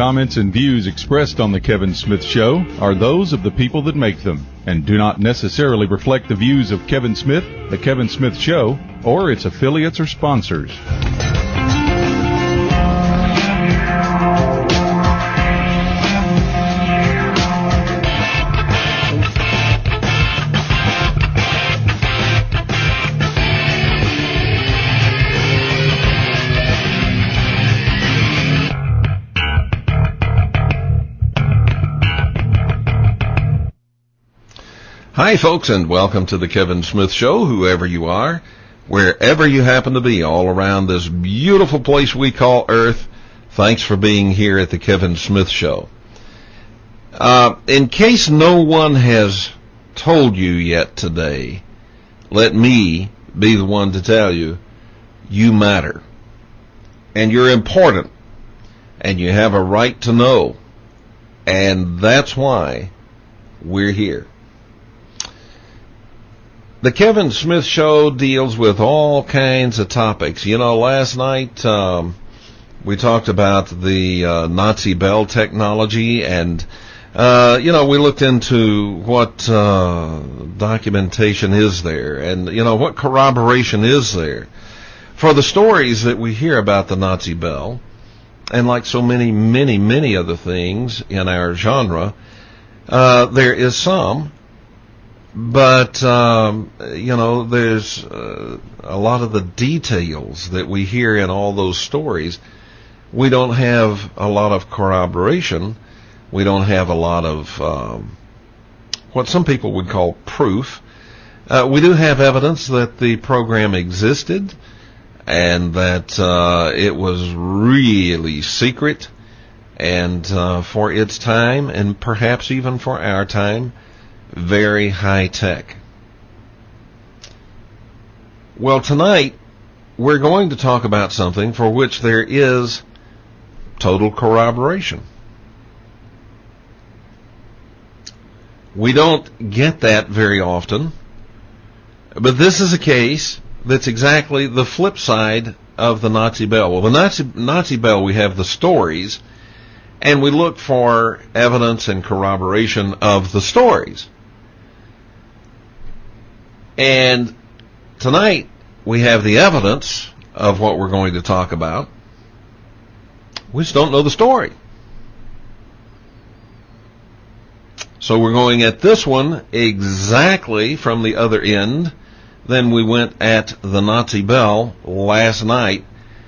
comments, and views expressed on The Kevin Smith Show are those of the people that make them and do not necessarily reflect the views of Kevin Smith, The Kevin Smith Show, or its affiliates or sponsors. Hi, folks, and welcome to the Kevin Smith Show, whoever you are, wherever you happen to be, all around this beautiful place we call Earth. Thanks for being here at the Kevin Smith Show. In case no one has told you yet today, let me be the one to tell you, you matter. And you're important. And you have a right to know. And that's why we're here. The Kevin Smith Show deals with all kinds of topics. You know, last night we talked about the Nazi Bell technology, and we looked into what documentation is there, and what corroboration is there for the stories that we hear about the Nazi Bell. And like so many, many, many other things in our genre, there is some. But, there's a lot of the details that we hear in all those stories. We don't have a lot of corroboration. We don't have a lot of what some people would call proof. We do have evidence that the program existed and that it was really secret and for its time, and perhaps even for our time, very high tech. Well, tonight we're going to talk about something for which there is total corroboration. We don't get that very often, but this is a case that's exactly the flip side of the Nazi Bell. Well, the Nazi Bell, we have the stories, and we look for evidence and corroboration of the stories. And tonight, we have the evidence of what we're going to talk about. We just don't know the story. So we're going at this one exactly from the other end than we went at the Nazi Bell last night.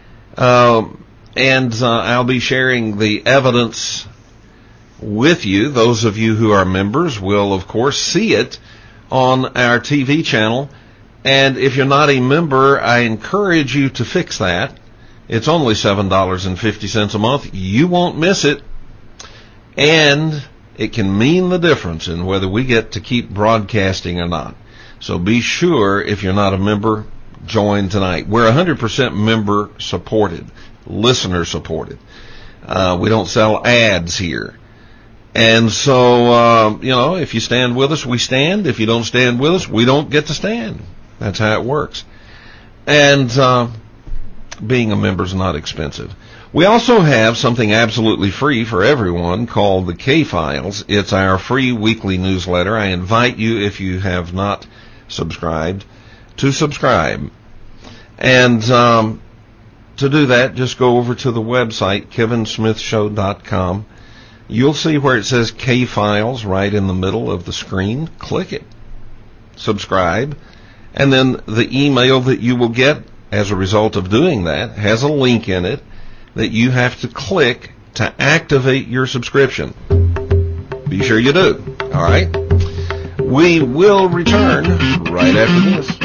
And I'll be sharing the evidence with you. Those of you who are members will, of course, see it on our TV channel, and if you're not a member, I encourage you to fix that. It's only $7.50 a month. You won't miss it, and it can mean the difference in whether we get to keep broadcasting or not. So be sure, if you're not a member, join tonight. We're 100% member supported, listener supported. We don't sell ads here. And so, if you stand with us, we stand. If you don't stand with us, we don't get to stand. That's how it works. And being a member is not expensive. We also have something absolutely free for everyone called the K-Files. It's our free weekly newsletter. I invite you, if you have not subscribed, to subscribe. And to do that, just go over to the website, kevinsmithshow.com. You'll see where it says K-Files right in the middle of the screen. Click it. Subscribe. And then the email that you will get as a result of doing that has a link in it that you have to click to activate your subscription. Be sure you do. All right? We will return right after this.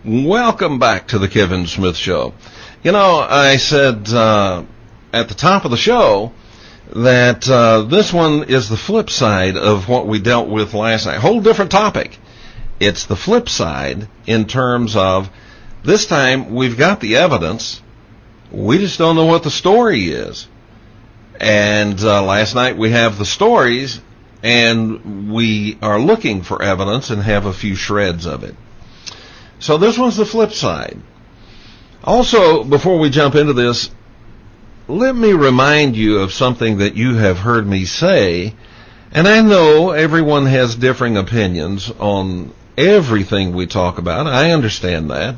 Welcome back to the Kevin Smith Show. You know, I said at the top of the show that this one is the flip side of what we dealt with last night. Whole different topic. It's the flip side in terms of this time we've got the evidence. We just don't know what the story is. And last night we have the stories, and we are looking for evidence and have a few shreds of it. So this one's the flip side. Also, before we jump into this, let me remind you of something that you have heard me say, and I know everyone has differing opinions on everything we talk about. I understand that.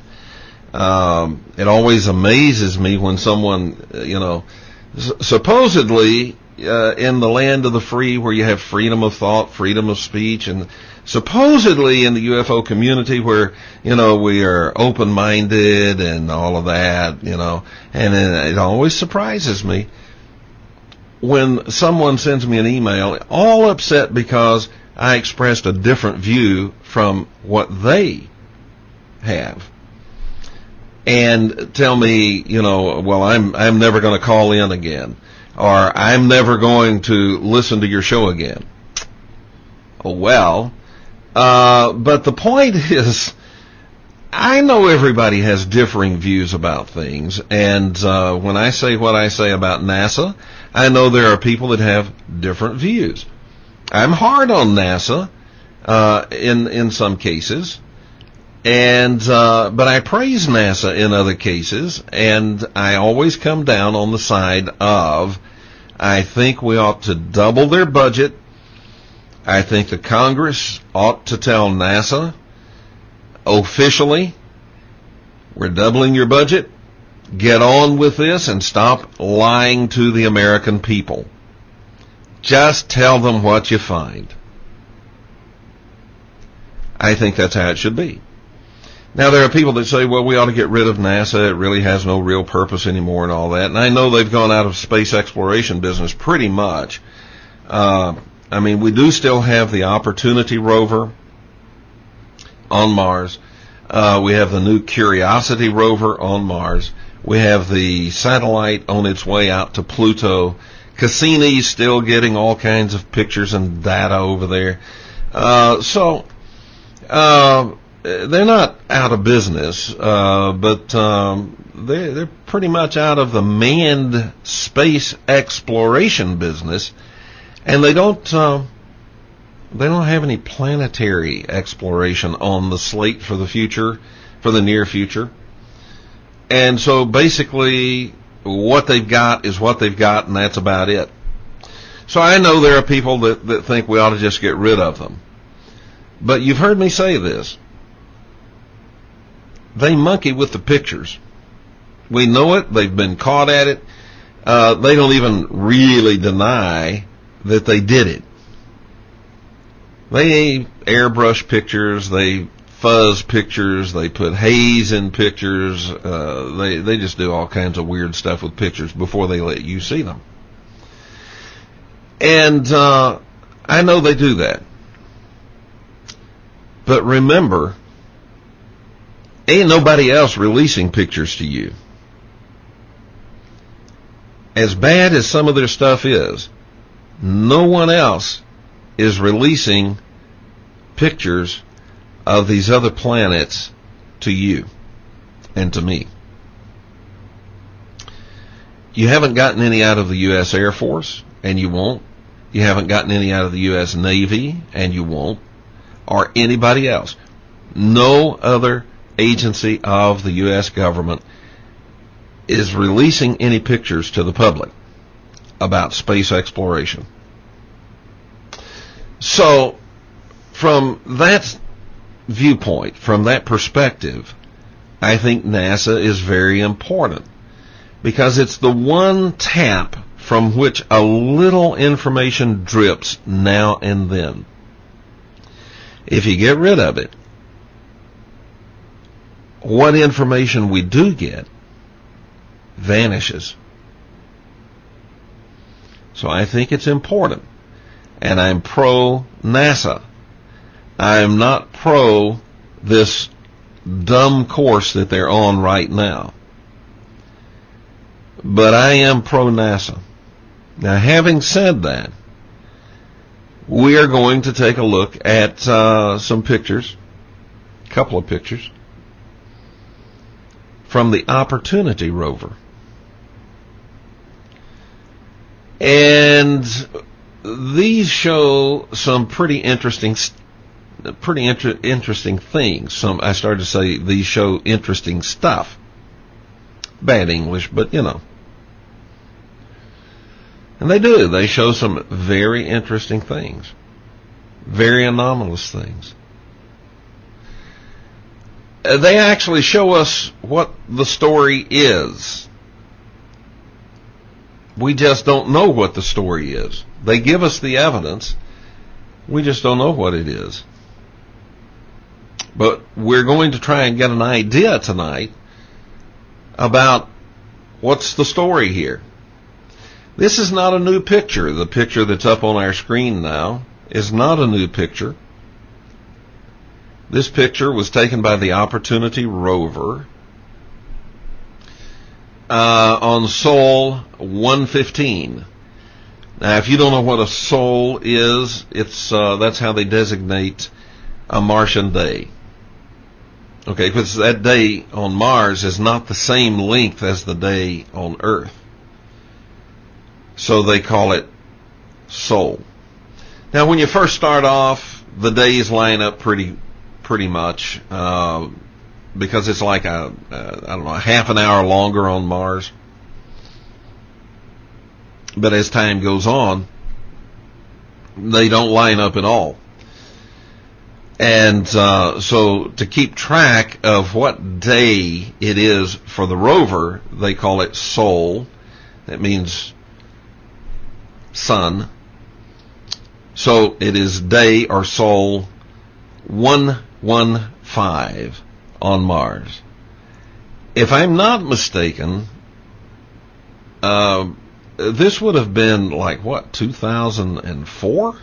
It always amazes me when someone, supposedly in the land of the free, where you have freedom of thought, freedom of speech, and supposedly in the UFO community where, we are open-minded and all of that, and it always surprises me when someone sends me an email all upset because I expressed a different view from what they have. And tell me, well, I'm never going to call in again, or I'm never going to listen to your show again. Oh, well, but the point is, I know everybody has differing views about things, and when I say what I say about NASA, I know there are people that have different views. I'm hard on NASA in some cases. And but I praise NASA in other cases, and I always come down on the side of, I think we ought to double their budget. I think the Congress ought to tell NASA officially, we're doubling your budget, get on with this and stop lying to the American people. Just tell them what you find. I think that's how it should be. Now, there are people that say, well, we ought to get rid of NASA. It really has no real purpose anymore and all that. And I know they've gone out of space exploration business pretty much. We do still have the Opportunity rover on Mars. We have the new Curiosity rover on Mars. We have the satellite on its way out to Pluto. Cassini's still getting all kinds of pictures and data over there. They're not out of business, but they're pretty much out of the manned space exploration business, and they don't have any planetary exploration on the slate for the future, for the near future. And so basically what they've got is what they've got, and that's about it. So I know there are people that think we ought to just get rid of them. But you've heard me say this. They monkey with the pictures. We know it. They've been caught at it. They don't even really deny that they did it. They airbrush pictures. They fuzz pictures. They put haze in pictures. They just do all kinds of weird stuff with pictures before they let you see them. And I know they do that. But remember, ain't nobody else releasing pictures to you. As bad as some of their stuff is, no one else is releasing pictures of these other planets to you and to me. You haven't gotten any out of the U.S. Air Force, and you won't. You haven't gotten any out of the U.S. Navy, and you won't. Or anybody else. No other agency of the U.S. government is releasing any pictures to the public about space exploration. So, from that viewpoint, from that perspective, I think NASA is very important, because it's the one tap from which a little information drips now and then. If you get rid of it, what information we do get vanishes. So I think it's important. And I'm pro NASA. I'm not pro this dumb course that they're on right now. But I am pro-NASA. Now, having said that, we are going to take a look at some pictures, a couple of pictures, from the Opportunity rover. And these show some pretty interesting things. I started to say these show interesting stuff. Bad English, but you know. And they do. They show some very interesting things. Very anomalous things. They actually show us what the story is. We just don't know what the story is. They give us the evidence. We just don't know what it is. But we're going to try and get an idea tonight about what's the story here. This is not a new picture. The picture that's up on our screen now is not a new picture. This picture was taken by the Opportunity rover on Sol 115. Now, if you don't know what a Sol is, that's how they designate a Martian day. Okay, because that day on Mars is not the same length as the day on Earth. So they call it Sol. Now, when you first start off, the days line up pretty much, because it's like a half an hour longer on Mars. But as time goes on, they don't line up at all. And so to keep track of what day it is for the rover, they call it Sol. That means sun. So it is day or Sol 115 on Mars. If I'm not mistaken, this would have been like, 2004?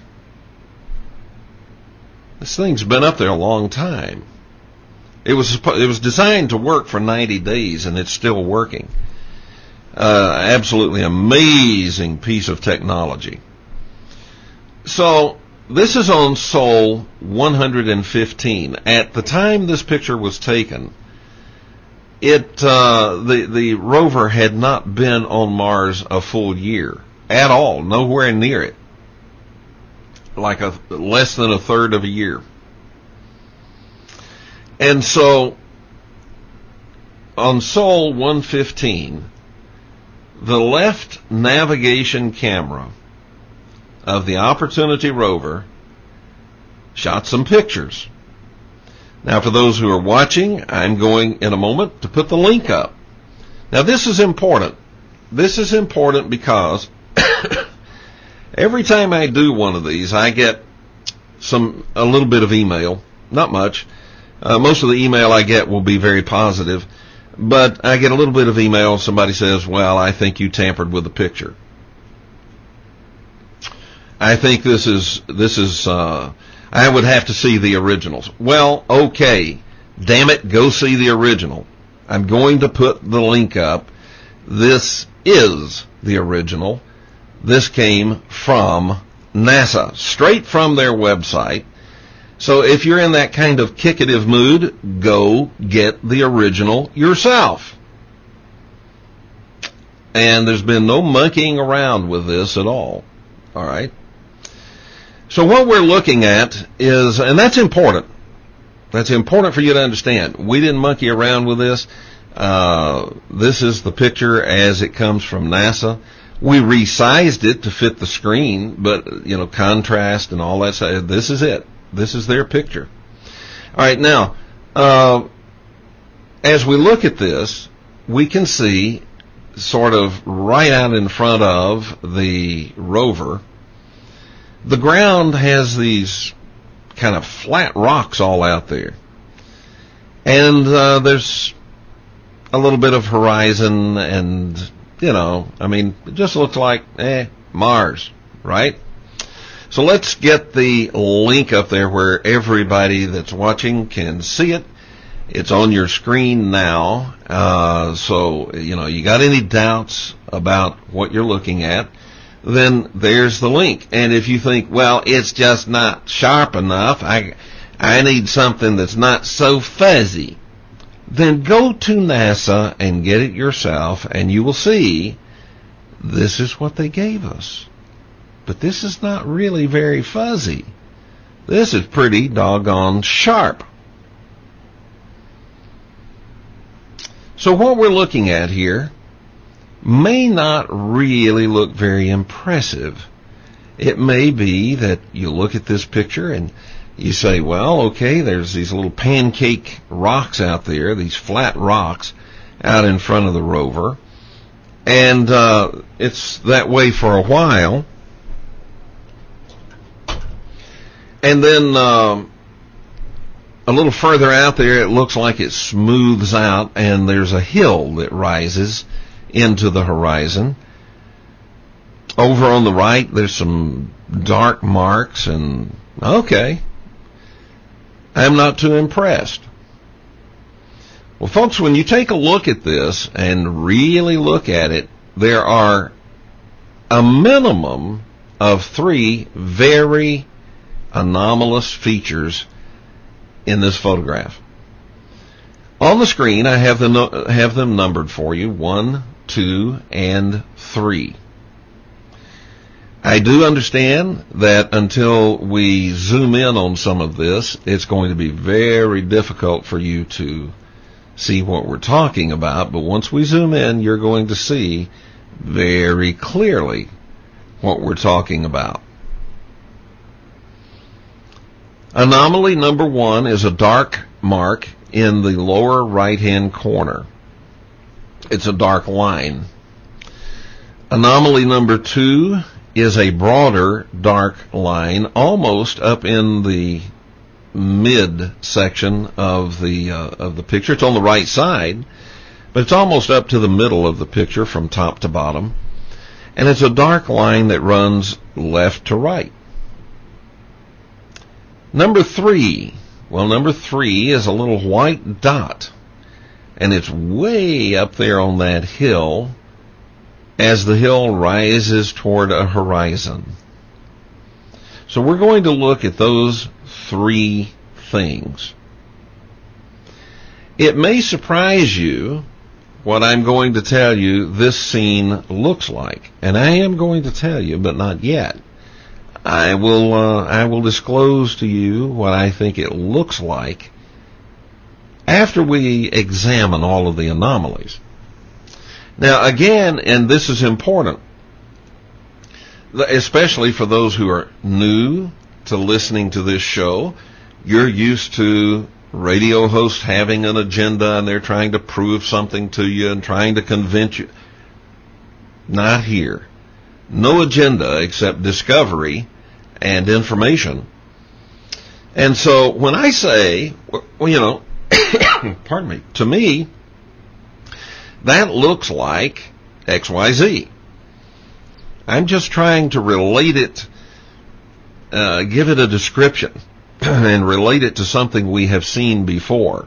This thing's been up there a long time. It was designed to work for 90 days, and it's still working. Absolutely amazing piece of technology. So this is on Sol 115. At the time this picture was taken, the rover had not been on Mars a full year at all, nowhere near it. Like less than a third of a year. And so on Sol 115, the left navigation camera of the Opportunity rover shot some pictures. Now, for those who are watching, I'm going in a moment to put the link up. Now, this is important. This is important because every time I do one of these, I get a little bit of email. Not much. Most of the email I get will be very positive, but I get a little bit of email. Somebody says, well, I think you tampered with the picture. I think this is, I would have to see the originals. Well, okay. Damn it, go see the original. I'm going to put the link up. This is the original. This came from NASA, straight from their website. So if you're in that kind of kickative mood, go get the original yourself. And there's been no monkeying around with this at all. All right. So what we're looking at is, and that's important. That's important for you to understand. We didn't monkey around with this. This is the picture as it comes from NASA. We resized it to fit the screen, but, contrast and all that stuff. This is it. This is their picture. All right, now, as we look at this, we can see sort of right out in front of the rover, the ground has these kind of flat rocks all out there. And there's a little bit of horizon and, it just looks like, Mars, right? So let's get the link up there where everybody that's watching can see it. It's on your screen now. So, you got any doubts about what you're looking at, then there's the link. And if you think, well, it's just not sharp enough, I need something that's not so fuzzy, then go to NASA and get it yourself, and you will see this is what they gave us. But this is not really very fuzzy. This is pretty doggone sharp. So what we're looking at here may not really look very impressive. It may be that you look at this picture and you say, well, okay, there's these little pancake rocks out there, these flat rocks out in front of the rover, and it's that way for a while. And then a little further out there, it looks like it smooths out, and there's a hill that rises into the horizon. Over on the right, there's some dark marks, and okay, I'm not too impressed. Well, folks, when you take a look at this and really look at it, there are a minimum of 3 very anomalous features in this photograph. On the screen, I have them numbered for you, 1, 2, and 3. I do understand that until we zoom in on some of this, it's going to be very difficult for you to see what we're talking about, but once we zoom in, you're going to see very clearly what we're talking about. Anomaly number 1 is a dark mark in the lower right-hand corner. It's a dark line. Anomaly number 2 is a broader dark line, almost up in the mid section of the picture. It's on the right side, but it's almost up to the middle of the picture from top to bottom. And it's a dark line that runs left to right. Number 3 is a little white dot, and it's way up there on that hill as the hill rises toward a horizon. So we're going to look at those 3 things. It may surprise you what I'm going to tell you this scene looks like, and I am going to tell you, but not yet. I will disclose to you what I think it looks like after we examine all of the anomalies. Now, again, and this is important, especially for those who are new to listening to this show. You're used to radio hosts having an agenda, and they're trying to prove something to you and trying to convince you. Not here. No agenda except discovery and information. And so when I say, well, pardon me, to me, that looks like XYZ. I'm just trying to relate it, give it a description, and relate it to something we have seen before.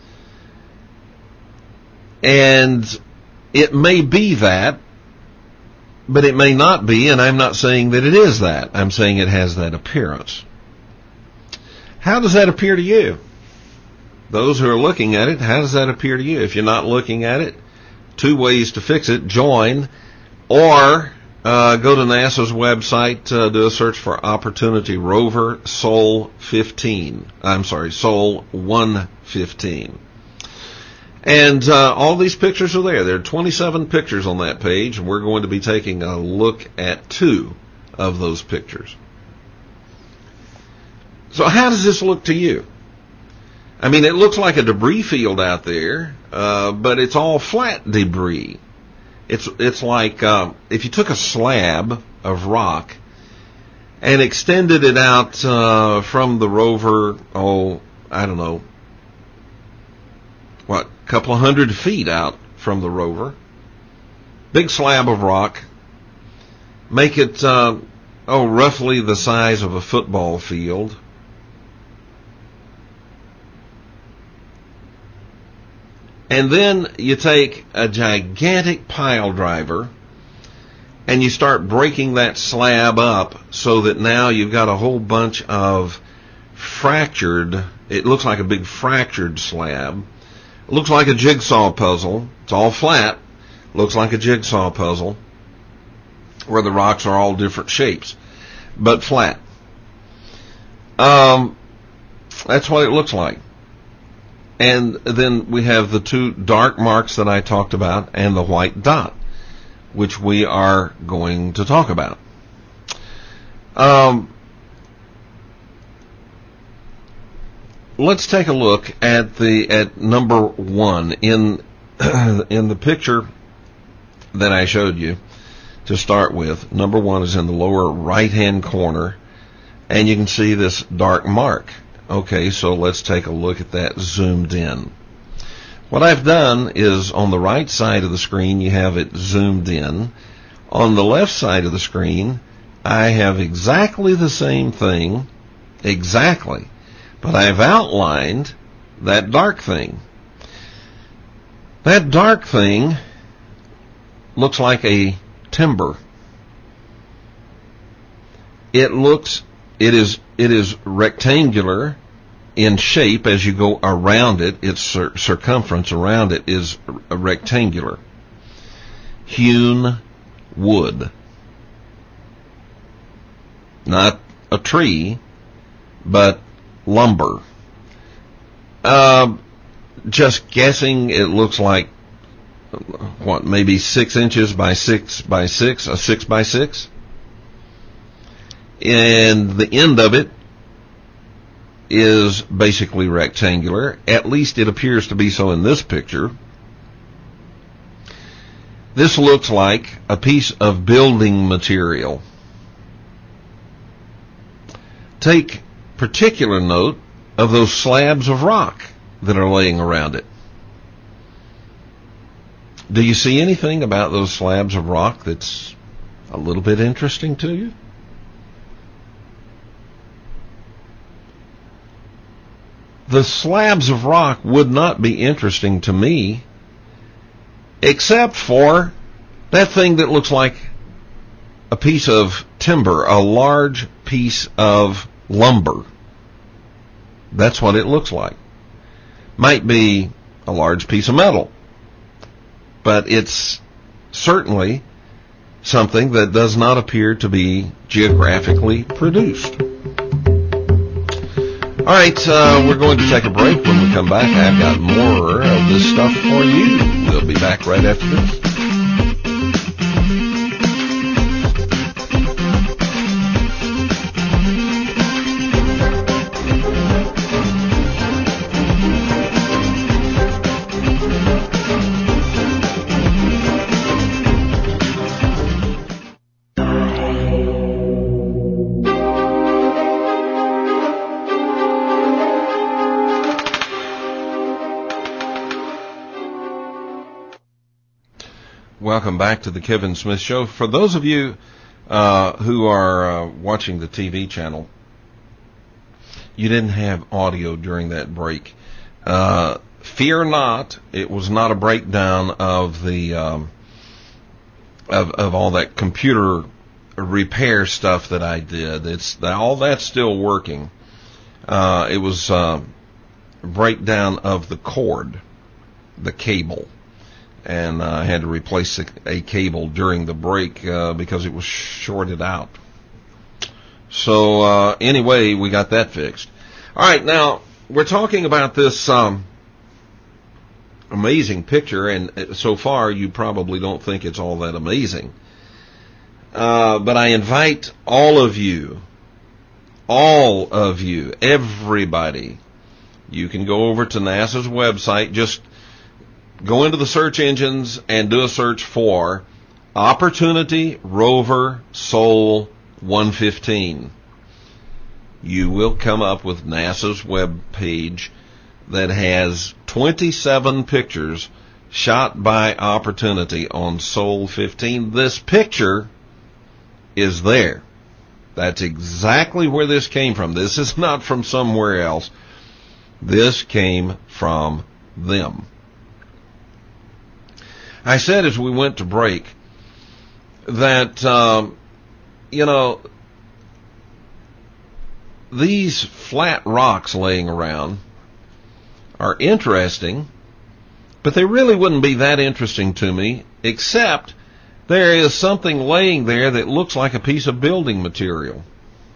And it may be that, but it may not be, and I'm not saying that it is that. I'm saying it has that appearance. How does that appear to you? Those who are looking at it, how does that appear to you? If you're not looking at it, 2 ways to fix it: join, or go to NASA's website, do a search for Opportunity Rover Sol 115. And all these pictures are there. There are 27 pictures on that page, and we're going to be taking a look at 2 of those pictures. So how does this look to you? I mean, it looks like a debris field out there, but it's all flat debris. It's like if you took a slab of rock and extended it out from the rover, I don't know, a couple of 100 feet out from the rover. Big slab of rock. Make it, roughly the size of a football field. And then you take a gigantic pile driver and you start breaking that slab up so that now you've got a whole bunch of fractured, it looks like a big fractured slab. It looks like a jigsaw puzzle. It's all flat. Looks like a jigsaw puzzle where the rocks are all different shapes, but flat. That's what it looks like. And then we have the two dark marks that I talked about and the white dot, which we are going to talk about. Let's take a look at number one in the picture that I showed you to start with. Number one is in the lower right-hand corner, and you can see this dark mark. Okay, so let's take a look at that zoomed in. What I've done is on the right side of the screen, you have it zoomed in. On the left side of the screen, I have exactly the same thing, exactly, but I've outlined that dark thing. That dark thing looks like a timber. It is rectangular in shape as you go around it. Its circumference around it is rectangular. Hewn wood. Not a tree, but lumber. Just guessing, it looks like, maybe 6 inches by 6 by 6, a 6 by 6? And the end of it is basically rectangular. At least it appears to be so in this picture. This looks like a piece of building material. Take particular note of those slabs of rock that are laying around it. Do you see anything about those slabs of rock that's a little bit interesting to you? The slabs of rock would not be interesting to me except for that thing that looks like a piece of timber, a large piece of lumber. That's what it looks like. Might be a large piece of metal, but it's certainly something that does not appear to be geographically produced. All right, we're going to take a break. When we come back, I've got more of this stuff for you. We'll be back right after this. Welcome back to the Kevin Smith Show. For those of you who are watching the TV channel, you didn't have audio during that break. Fear not, it was not a breakdown of the of all that computer repair stuff that I did. All that's still working. It was a breakdown of the cord, the cable. And I had to replace a cable during the break because it was shorted out. So anyway, we got that fixed. All right, now we're talking about this amazing picture, and so far you probably don't think it's all that amazing. But I invite all of you, everybody, you can go over to NASA's website, just go into the search engines and do a search for Opportunity Rover Sol 115. You will come up with NASA's web page that has 27 pictures shot by Opportunity on Sol 15. This picture is there. That's exactly where this came from. This is not from somewhere else. This came from them. I said as we went to break that, these flat rocks laying around are interesting, but they really wouldn't be that interesting to me, except there is something laying there that looks like a piece of building material.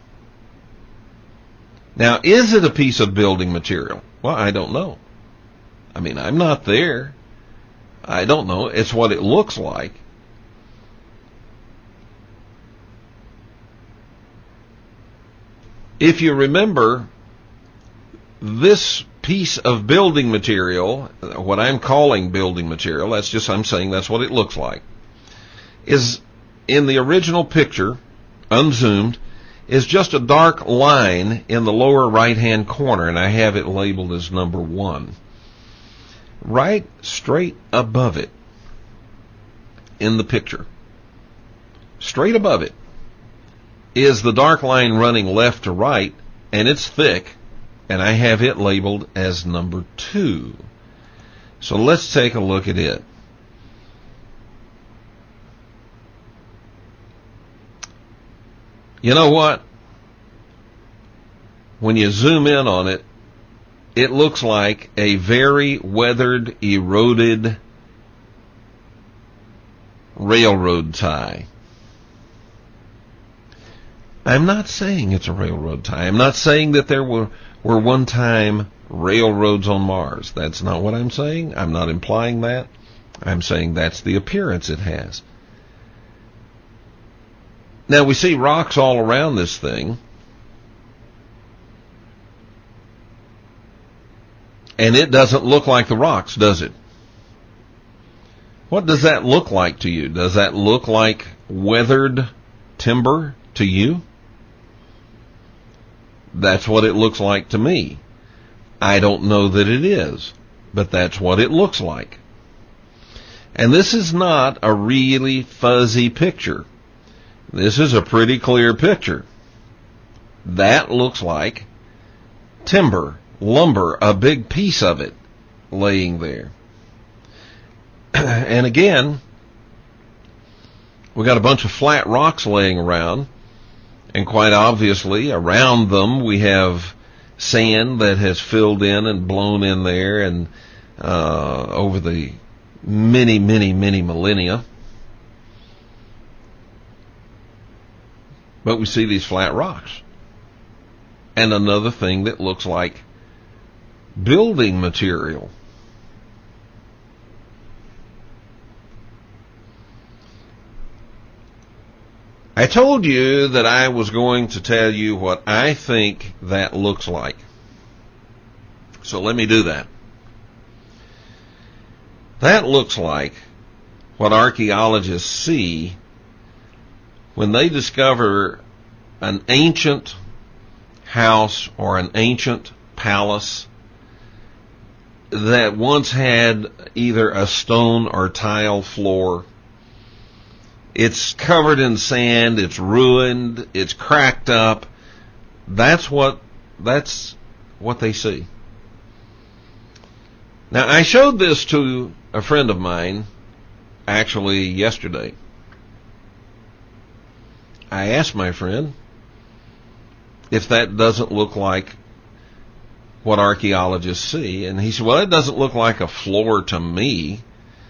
Now, is it a piece of building material? Well, I don't know. I mean, I'm not there. I don't know. It's what it looks like. If you remember, this piece of building material, what I'm calling building material, I'm saying that's what it looks like, is in the original picture, unzoomed, is just a dark line in the lower right-hand corner, and I have it labeled as number 1. Right straight above it in the picture, straight above it, is the dark line running left to right, and it's thick, and I have it labeled as number 2. So let's take a look at it. You know what? When you zoom in on it, it looks like a very weathered, eroded railroad tie. I'm not saying it's a railroad tie. I'm not saying that there were one-time railroads on Mars. That's not what I'm saying. I'm not implying that. I'm saying that's the appearance it has. Now, we see rocks all around this thing, and it doesn't look like the rocks, does it? What does that look like to you? Does that look like weathered timber to you? That's what it looks like to me. I don't know that it is, but that's what it looks like. And this is not a really fuzzy picture. This is a pretty clear picture. That looks like timber, lumber, a big piece of it laying there. And again, we got a bunch of flat rocks laying around, and quite obviously around them we have sand that has filled in and blown in there, and over the many millennia. But we see these flat rocks. And another thing that looks like building material. I told you that I was going to tell you what I think that looks like. So let me do that. That looks like what archaeologists see when they discover an ancient house or an ancient palace that once had either a stone or tile floor. It's covered in sand, it's ruined, it's cracked up. That's what they see. Now, I showed this to a friend of mine actually yesterday. I asked my friend if that doesn't look like what archaeologists see, and he said, well, it doesn't look like a floor to me.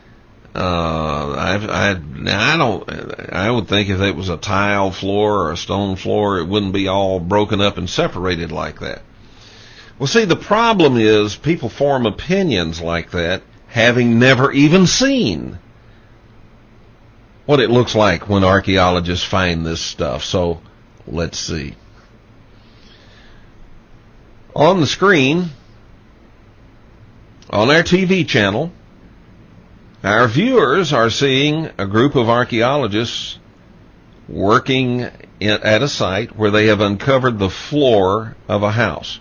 I would think if it was a tile floor or a stone floor, it wouldn't be all broken up and separated like that. Well, see, the problem is people form opinions like that, having never even seen what it looks like when archaeologists find this stuff. So, let's see. On the screen, on our TV channel, our viewers are seeing a group of archaeologists working at a site where they have uncovered the floor of a house.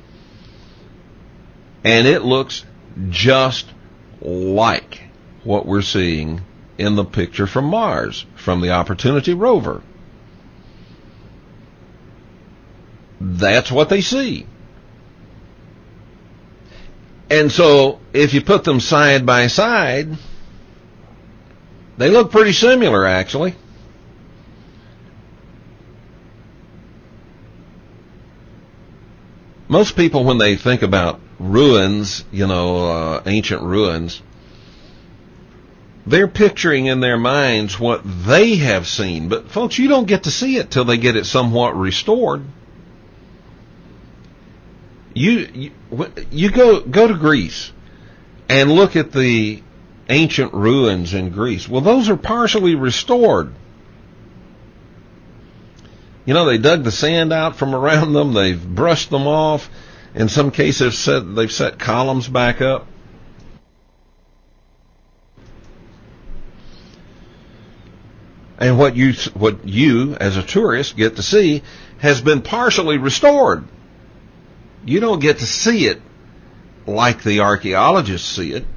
And it looks just like what we're seeing in the picture from Mars, from the Opportunity rover. That's what they see. And so, if you put them side by side, They look pretty similar, actually. Most people, when they think about ruins, ancient ruins, they're picturing in their minds what they have seen. But folks, you don't get to see it till they get it somewhat restored. You go to Greece and look at the ancient ruins in Greece. Well, those are partially restored. They dug the sand out from around them. They've brushed them off. In some cases, they've set columns back up. And what you as a tourist get to see has been partially restored. You don't get to see it like the archaeologists see it.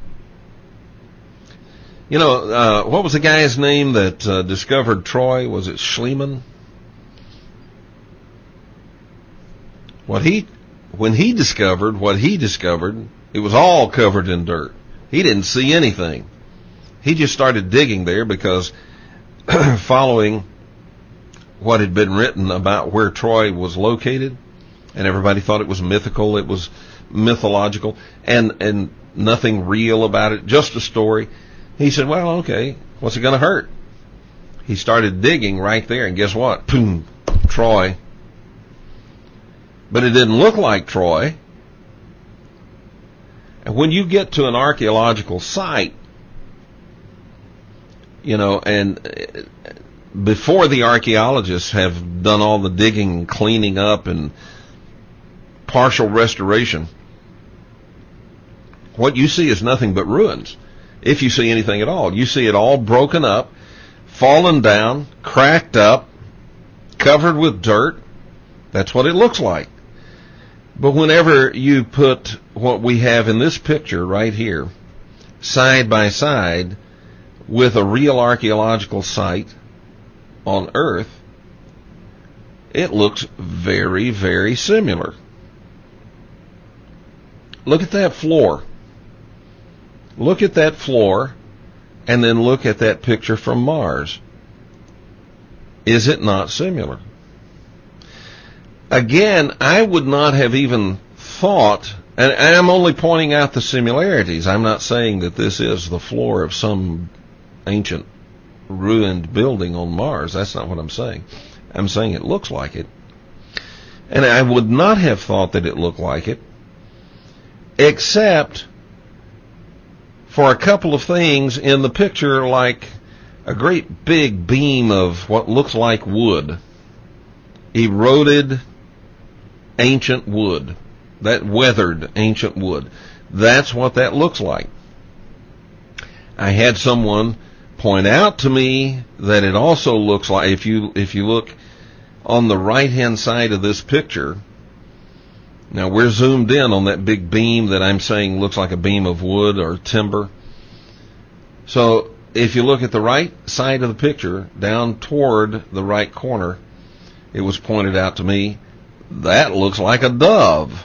What was the guy's name that discovered Troy? Was it Schliemann? When he discovered what he discovered, it was all covered in dirt. He didn't see anything. He just started digging there because following what had been written about where Troy was located, and everybody thought it was mythical, it was mythological, and nothing real about it, just a story. He said, well, okay, what's it going to hurt? He started digging right there, and guess what? Boom, Troy. But it didn't look like Troy. And when you get to an archaeological site, and before the archaeologists have done all the digging and cleaning up and partial restoration, what you see is nothing but ruins. If you see anything at all, you see it all broken up, fallen down, cracked up, covered with dirt. That's what it looks like. But whenever you put what we have in this picture right here side by side with a real archaeological site on Earth, it looks very, very similar. Look at that floor. Look at that floor, and then look at that picture from Mars. Is it not similar? Again, I would not have even thought, and I'm only pointing out the similarities. I'm not saying that this is the floor of some ancient ruined building on Mars. That's not what I'm saying. I'm saying it looks like it. And I would not have thought that it looked like it, except for a couple of things in the picture, like a great big beam of what looks like wood, eroded ancient wood, that weathered ancient wood. That's what that looks like. I had someone point out to me that it also looks like, if you look on the right hand side of this picture, now we're zoomed in on that big beam that I'm saying looks like a beam of wood or timber. So if you look at the right side of the picture, down toward the right corner, it was pointed out to me, that looks like a dove.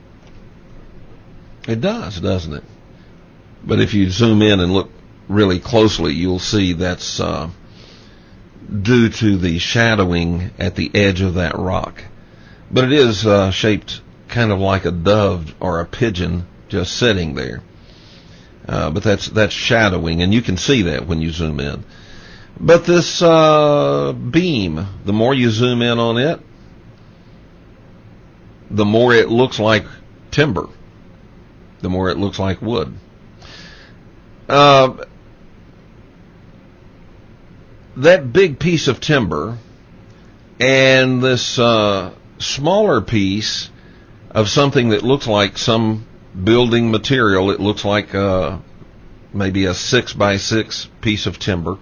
It does, doesn't it? But if you zoom in and look really closely, you'll see that's due to the shadowing at the edge of that rock. But it is shaped kind of like a dove or a pigeon just sitting there. But that's shadowing, and you can see that when you zoom in. But this beam, the more you zoom in on it, the more it looks like timber, the more it looks like wood. That big piece of timber and this smaller piece of something that looks like some building material, it looks like maybe a 6x6 piece of timber.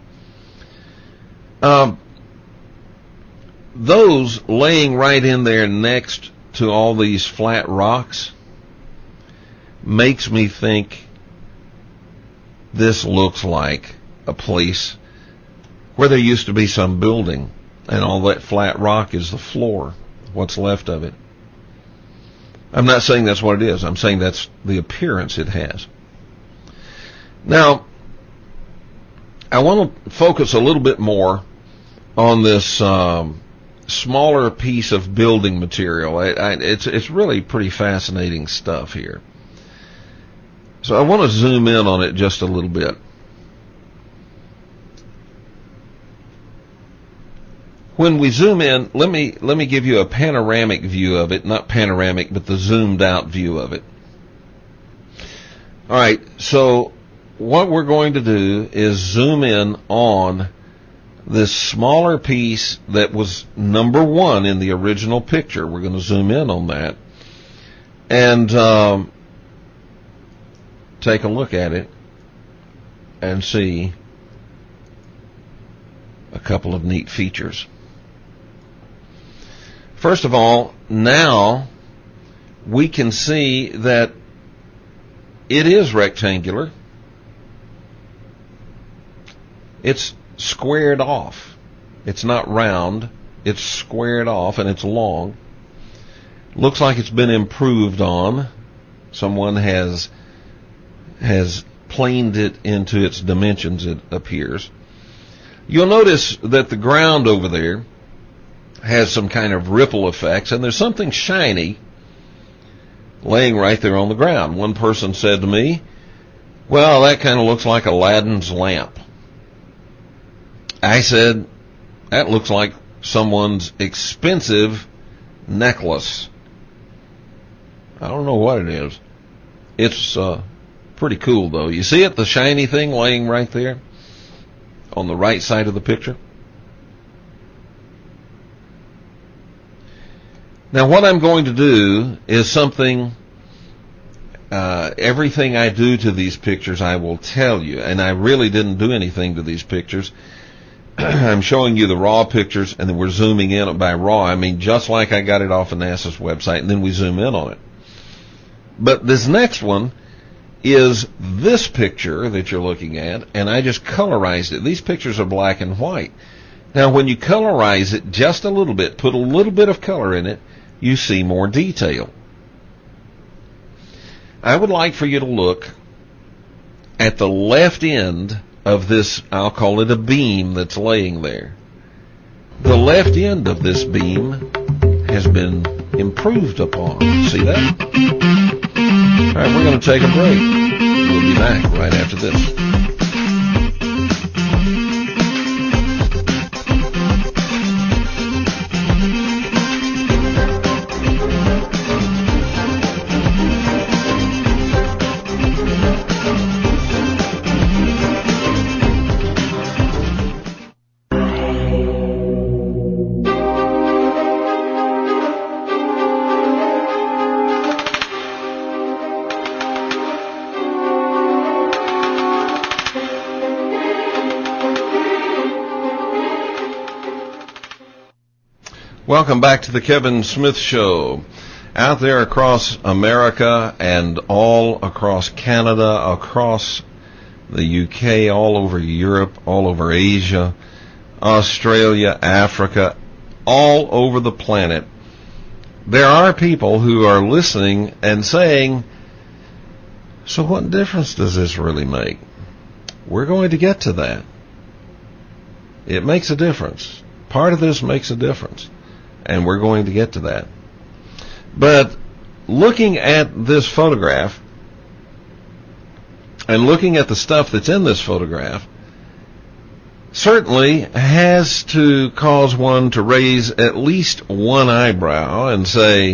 Those laying right in there next to all these flat rocks makes me think this looks like a place where there used to be some building, and all that flat rock is the floor, what's left of it. I'm not saying that's what it is. I'm saying that's the appearance it has. Now, I want to focus a little bit more on this smaller piece of building material. It's really pretty fascinating stuff here. So I want to zoom in on it just a little bit. When we zoom in, let me give you a panoramic view of it, not panoramic, but the zoomed out view of it. All right, so what we're going to do is zoom in on this smaller piece that was number one in the original picture. We're going to zoom in on that and take a look at it and see a couple of neat features. First of all, now we can see that it is rectangular. It's squared off. It's not round. It's squared off, and it's long. Looks like it's been improved on. Someone has planed it into its dimensions, it appears. You'll notice that the ground over there has some kind of ripple effects, and there's something shiny laying right there on the ground. One person said to me, well, that kind of looks like Aladdin's lamp. I said, that looks like someone's expensive necklace. I don't know what it is. It's pretty cool, though. You see it, the shiny thing laying right there on the right side of the picture? Now, what I'm going to do is something, everything I do to these pictures I will tell you, and I really didn't do anything to these pictures. I'm showing you the raw pictures, and then we're zooming in by raw. I mean, just like I got it off of NASA's website, and then we zoom in on it. But this next one is this picture that you're looking at, and I just colorized it. These pictures are black and white. Now, when you colorize it just a little bit, put a little bit of color in it, you see more detail. I would like for you to look at the left end of this, I'll call it a beam that's laying there. The left end of this beam has been improved upon. See that? All right, we're going to take a break. We'll be back right after this. Welcome back to the Kevin Smith Show. Out there across America and all across Canada, across the UK, all over Europe, all over Asia, Australia, Africa, all over the planet, there are people who are listening and saying, so what difference does this really make? We're going to get to that. It makes a difference. Part of this makes a difference. And we're going to get to that. But looking at this photograph and looking at the stuff that's in this photograph certainly has to cause one to raise at least one eyebrow and say,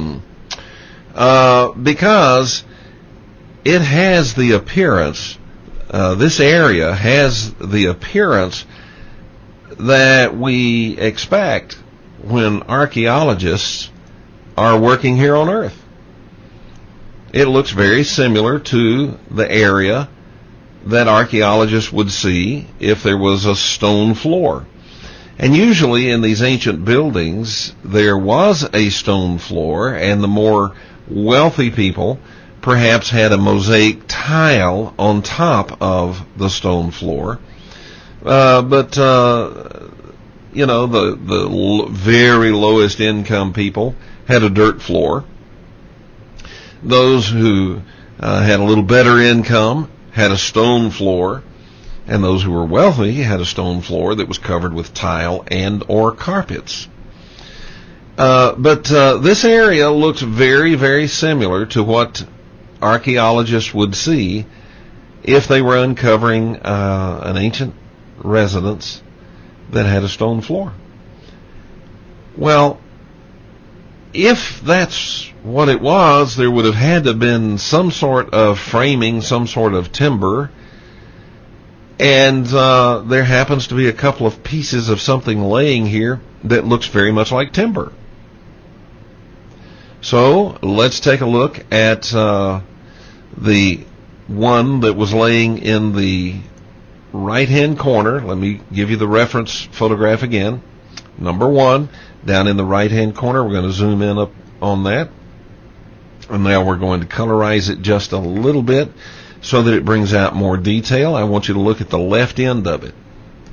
because it has the appearance, this area has the appearance that we expect when archaeologists are working here on Earth. It looks very similar to the area that archaeologists would see if there was a stone floor. And usually in these ancient buildings, there was a stone floor, and the more wealthy people perhaps had a mosaic tile on top of the stone floor. You know, the very lowest income people had a dirt floor. Those who had a little better income had a stone floor. And those who were wealthy had a stone floor that was covered with tile and or carpets. But this area looks very, very similar to what archaeologists would see if they were uncovering an ancient residence that had a stone floor. Well, if that's what it was, there would have had to have been some sort of framing, some sort of timber, and there happens to be a couple of pieces of something laying here that looks very much like timber. So let's take a look at the one that was laying in the right-hand corner. Let me give you the reference photograph again. Number 1, down in the right-hand corner. We're going to zoom in up on that. And now we're going to colorize it just a little bit so that it brings out more detail. I want you to look at the left end of it.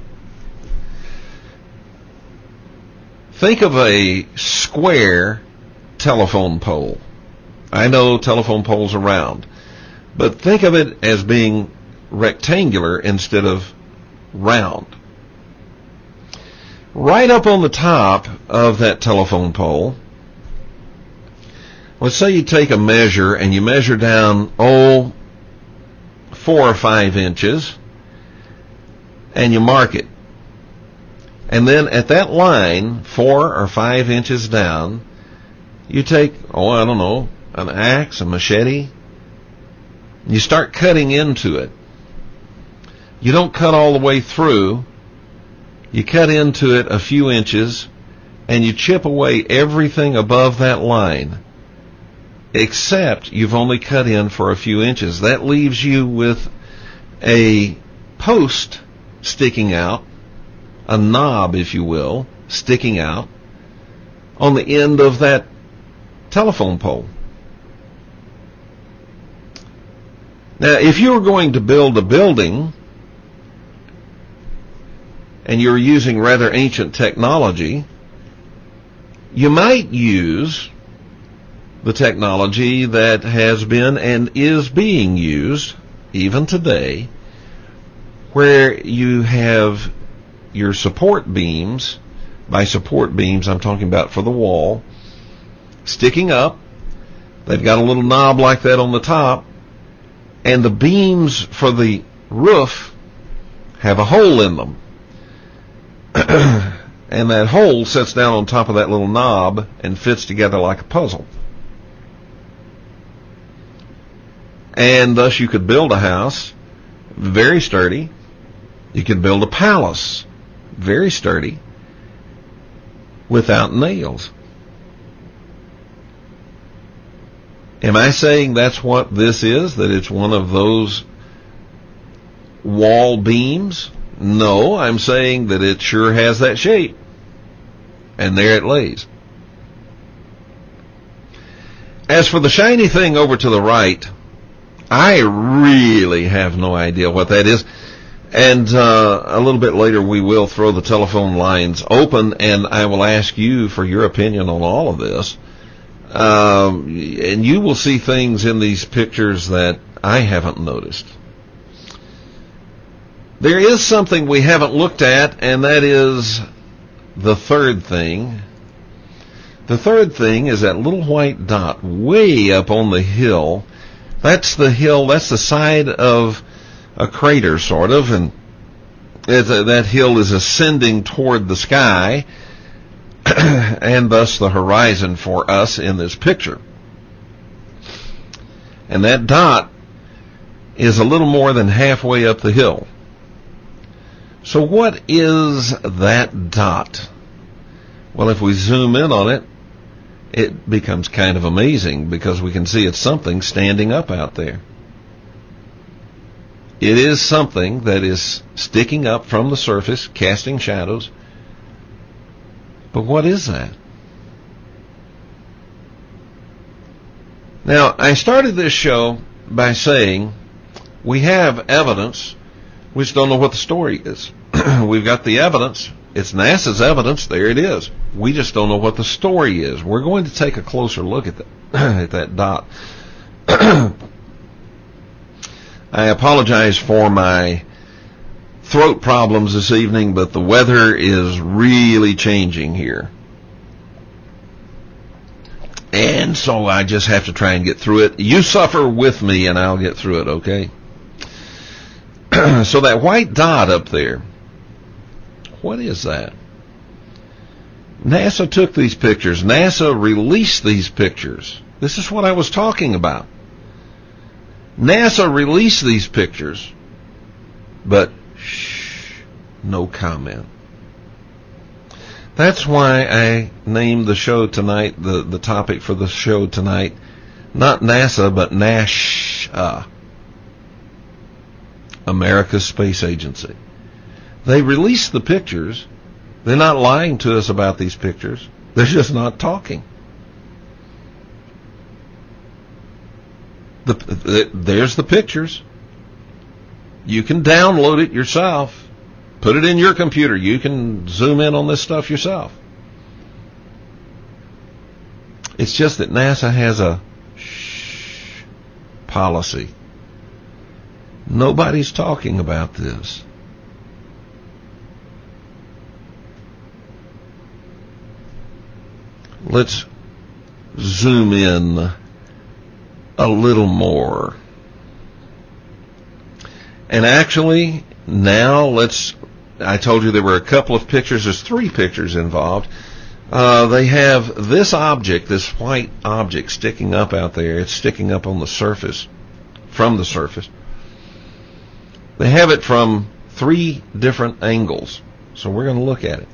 Think of a square telephone pole. I know telephone poles are round, but think of it as being rectangular instead of round. Right up on the top of that telephone pole, let's say you take a measure and you measure down 4 or 5 inches and you mark it. And then at that line, 4 or 5 inches down, you take, an axe, a machete, and you start cutting into it. You don't cut all the way through. You cut into it a few inches, and you chip away everything above that line, except you've only cut in for a few inches. That leaves you with a post sticking out, a knob, if you will, sticking out on the end of that telephone pole. Now, if you were going to build a building and you're using rather ancient technology, you might use the technology that has been and is being used even today, where you have your support beams. By support beams, I'm talking about for the wall, sticking up. They've got a little knob like that on the top, and the beams for the roof have a hole in them. And that hole sits down on top of that little knob and fits together like a puzzle. And thus you could build a house, very sturdy. You could build a palace, very sturdy, without nails. Am I saying that's what this is, that it's one of those wall beams? No, I'm saying that it sure has that shape. And there it lays. As for the shiny thing over to the right, I really have no idea what that is. And a little bit later we will throw the telephone lines open, and I will ask you for your opinion on all of this. And you will see things in these pictures that I haven't noticed. There is something we haven't looked at, and that is the third thing. The third thing is that little white dot way up on the hill. That's the hill, that's the side of a crater, sort of, and that hill is ascending toward the sky, and thus the horizon for us in this picture. And that dot is a little more than halfway up the hill. So what is that dot? Well, if we zoom in on it, it becomes kind of amazing, because we can see it's something standing up out there. It is something that is sticking up from the surface, casting shadows. But what is that? Now, I started this show by saying we have evidence, we just don't know what the story is. We've got the evidence. It's NASA's evidence. There it is. We just don't know what the story is. We're going to take a closer look at that dot. I apologize for my throat problems this evening, but the weather is really changing here. And so I just have to try and get through it. You suffer with me and I'll get through it, okay? So that white dot up there, what is that? NASA took these pictures. NASA released these pictures. This is what I was talking about. NASA released these pictures, but shh, no comment. That's why I named the show tonight, the topic for the show tonight, not NASA, but NASA, America's Space Agency. They released the pictures. They're not lying to us about these pictures. They're just not talking. There's the pictures. You can download it yourself. Put it in your computer. You can zoom in on this stuff yourself. It's just that NASA has a shh policy. Nobody's talking about this. Let's zoom in a little more. And actually, now I told you there were a couple of pictures. There's 3 pictures involved. They have this object, this white object sticking up out there. It's sticking up on the surface, from the surface. They have it from 3 different angles. So we're going to look at it.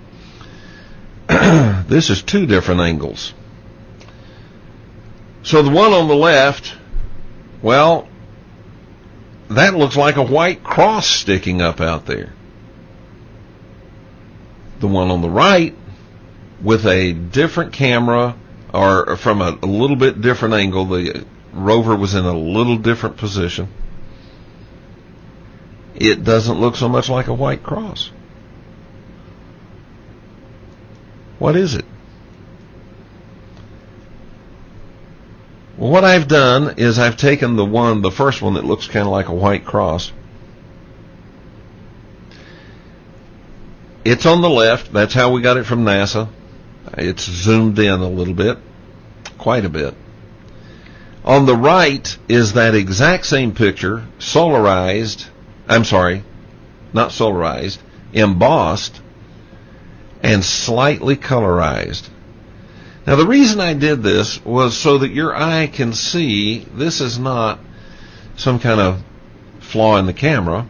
This is 2 different angles. So the one on the left, well, that looks like a white cross sticking up out there. The one on the right, with a different camera, or from a little bit different angle, the rover was in a little different position. It doesn't look so much like a white cross. What is it? Well, what I've done is I've taken the first one that looks kind of like a white cross. It's on the left. That's how we got it from NASA. It's zoomed in a little bit, quite a bit. On the right is that exact same picture, embossed, and slightly colorized. Now, the reason I did this was so that your eye can see this is not some kind of flaw in the camera.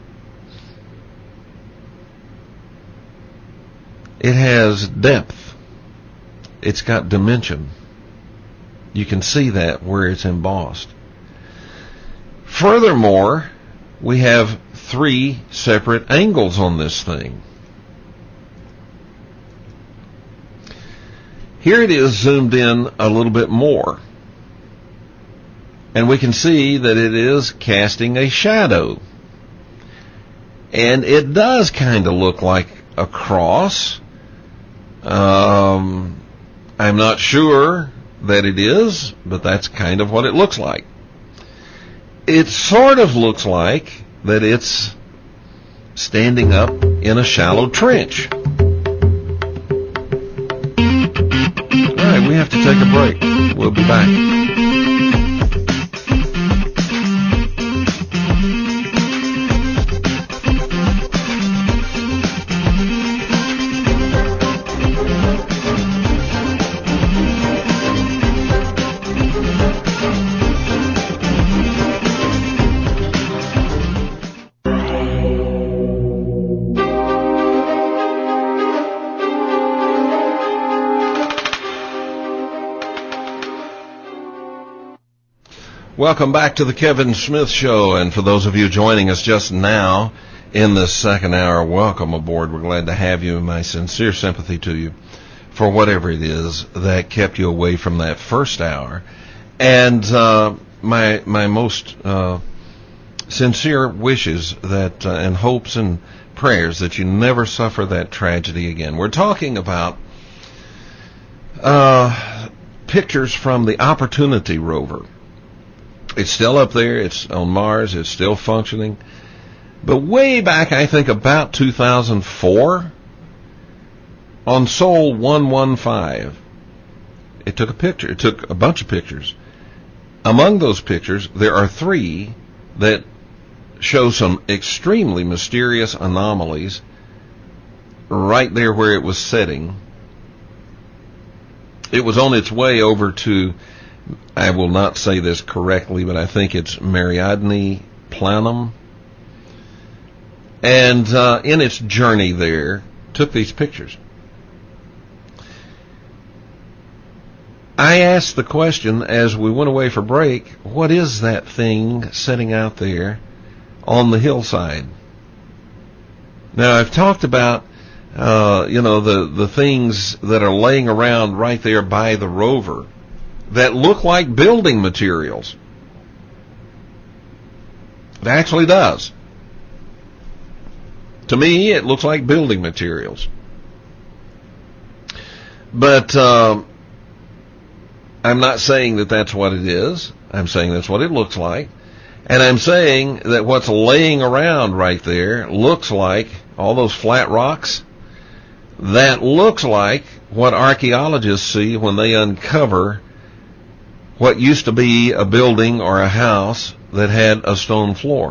It has depth. It's got dimension. You can see that where it's embossed. Furthermore, we have 3 separate angles on this thing. Here it is zoomed in a little bit more. And we can see that it is casting a shadow. And it does kind of look like a cross. I'm not sure that it is, but that's kind of what it looks like. It sort of looks like that it's standing up in a shallow trench. All right, we have to take a break. We'll be back. Welcome back to the Kevin Smith Show, and for those of you joining us just now in the second hour, welcome aboard. We're glad to have you, and my sincere sympathy to you for whatever it is that kept you away from that first hour. And my most sincere wishes that and hopes and prayers that you never suffer that tragedy again. We're talking about pictures from the Opportunity rover. It's still up there. It's on Mars. It's still functioning. But way back, I think about 2004, on Sol 115, it took a picture. It took a bunch of pictures. Among those pictures, there are 3 that show some extremely mysterious anomalies right there where it was setting. It was on its way over to, I will not say this correctly, but I think it's Mariadne Planum. And in its journey there, took these pictures. I asked the question as we went away for break, what is that thing sitting out there on the hillside? Now, I've talked about, the things that are laying around right there by the rover that look like building materials. It actually does. To me, it looks like building materials. But I'm not saying that that's what it is. I'm saying that's what it looks like. And I'm saying that what's laying around right there looks like all those flat rocks. That looks like what archaeologists see when they uncover what used to be a building or a house that had a stone floor.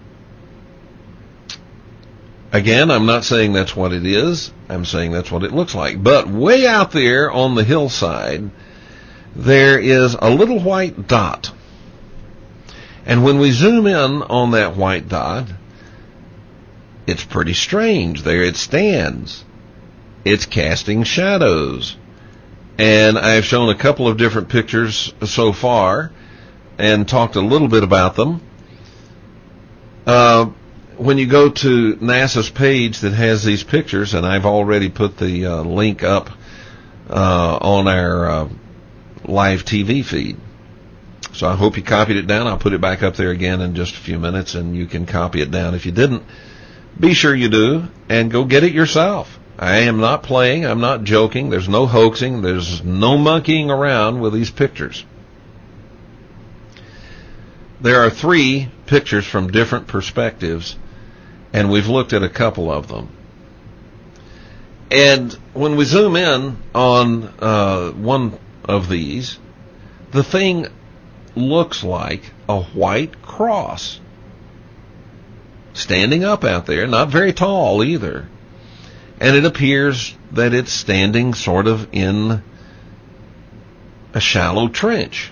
Again, I'm not saying that's what it is. I'm saying that's what it looks like. But way out there on the hillside, there is a little white dot. And when we zoom in on that white dot, it's pretty strange. There it stands. It's casting shadows. And I've shown a couple of different pictures so far and talked a little bit about them. When you go to NASA's page that has these pictures, and I've already put the link up on our live TV feed. So I hope you copied it down. I'll put it back up there again in just a few minutes, and you can copy it down. If you didn't, be sure you do, and go get it yourself. I am not playing. I'm not joking. There's no hoaxing. There's no monkeying around with these pictures. There are 3 pictures from different perspectives, and we've looked at a couple of them. And when we zoom in on one of these, the thing looks like a white cross standing up out there, not very tall either. And it appears that it's standing sort of in a shallow trench.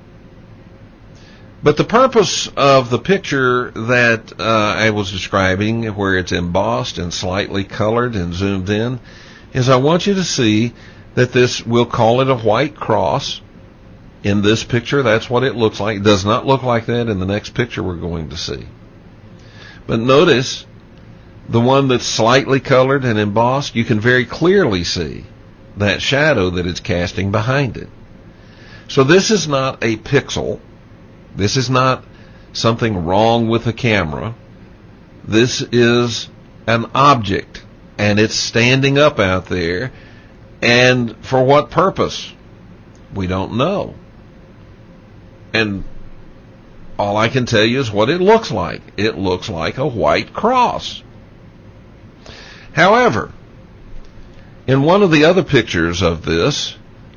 But the purpose of the picture that I was describing, where it's embossed and slightly colored and zoomed in, is I want you to see that this, we'll call it a white cross. In this picture, that's what it looks like. It does not look like that in the next picture we're going to see. But notice, the one that's slightly colored and embossed, you can very clearly see that shadow that it's casting behind it. So this is not a pixel. This is not something wrong with the camera. This is an object, and it's standing up out there. And for what purpose? We don't know. And all I can tell you is what it looks like. It looks like a white cross. However, in one of the other pictures of this,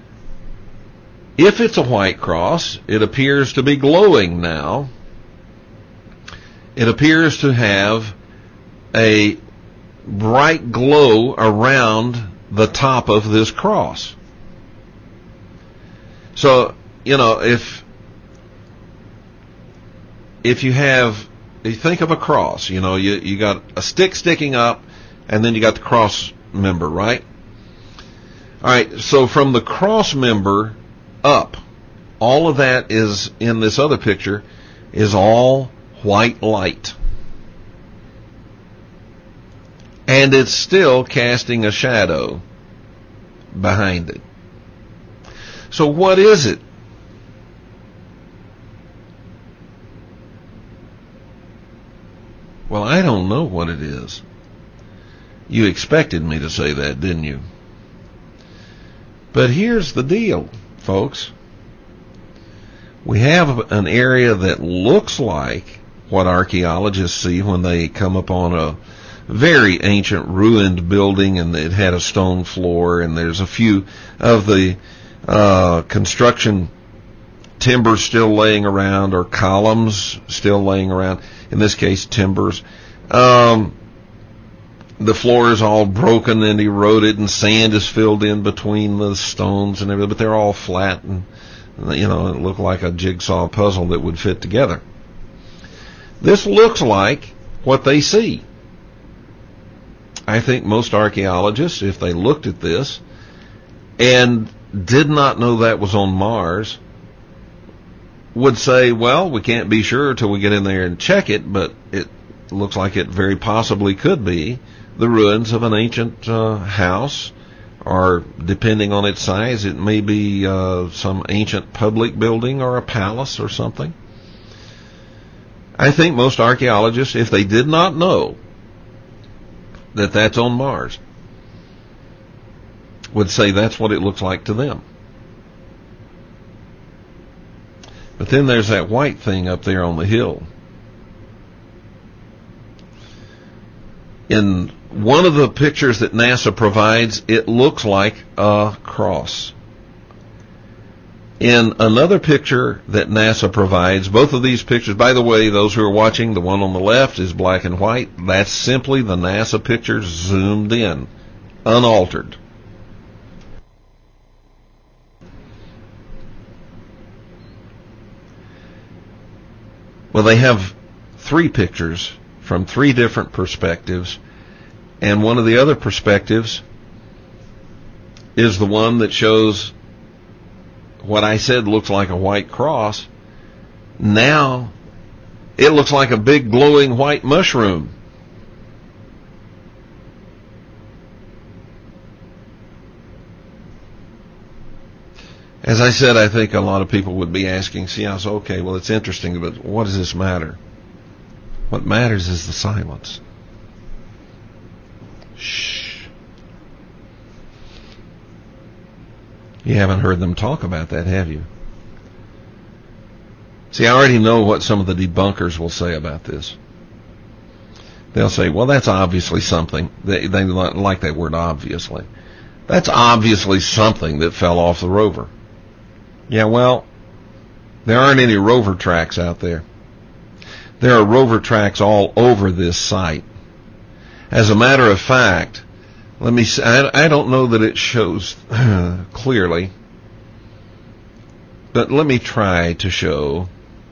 if it's a white cross, it appears to be glowing now. It appears to have a bright glow around the top of this cross. So, if you think of a cross, you got a stick sticking up, and then you got the cross member, right? All right, so from the cross member up, all of that is, in this other picture, is all white light. And it's still casting a shadow behind it. So what is it? Well, I don't know what it is. You expected me to say that, didn't you? But here's the deal, folks. We have an area that looks like what archaeologists see when they come upon a very ancient ruined building, and it had a stone floor, and there's a few of the construction timber still laying around, or columns still laying around. In this case, timbers. The floor is all broken and eroded, and sand is filled in between the stones and everything, but they're all flat, and it looked like a jigsaw puzzle that would fit together. This looks like what they see. I think most archaeologists, if they looked at this and did not know that was on Mars, would say, well, we can't be sure until we get in there and check it, but it looks like it very possibly could be the ruins of an ancient house, or depending on its size, it may be some ancient public building or a palace or something. I think most archaeologists, if they did not know that that's on Mars, would say that's what it looks like to them. But then there's that white thing up there on the hill. In one of the pictures that NASA provides, it looks like a cross. In another picture that NASA provides, both of these pictures, by the way, those who are watching, the one on the left is black and white. That's simply the NASA picture zoomed in, unaltered. Well, they have three pictures from three different perspectives, and one of the other perspectives is the one that shows what I said looks like a white cross. Now it looks like a big glowing white mushroom. As I said, I think a lot of people would be asking, okay, well, it's interesting, but what does this matter? What matters is the silence. Shh. You haven't heard them talk about that, have you? See, I already know what some of the debunkers will say about this. They'll say, well, that's obviously something. They like that word, obviously. That's obviously something that fell off the rover. Yeah, well, there aren't any rover tracks out there. There are rover tracks all over this site. As a matter of fact, let me say, I don't know that it shows clearly, but let me try to show.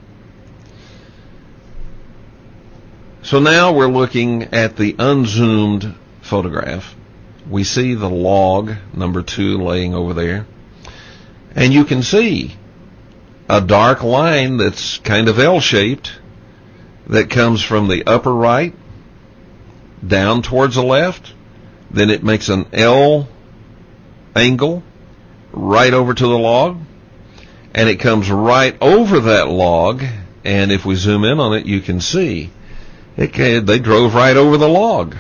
So now we're looking at the unzoomed photograph. We see the log number 2 laying over there. And you can see a dark line that's kind of L-shaped that comes from the upper right down towards the left. Then it makes an L angle right over to the log. And it comes right over that log. And if we zoom in on it, you can see they drove right over the log.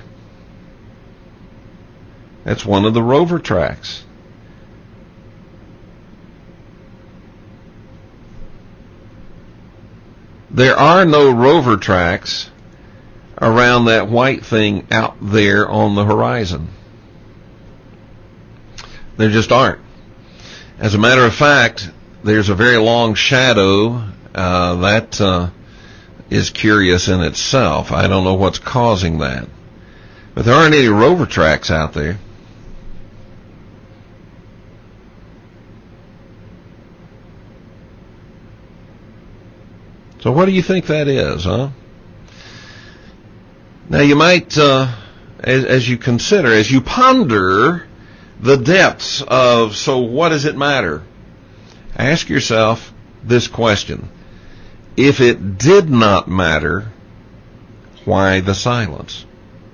That's one of the rover tracks. There are no rover tracks around that white thing out there on the horizon. There just aren't. As a matter of fact, there's a very long shadow that is curious in itself. I don't know what's causing that. But there aren't any rover tracks out there. So what do you think that is, huh? Now you might, as you consider, as you ponder the depths of, so what does it matter? Ask yourself this question. If it did not matter, why the silence?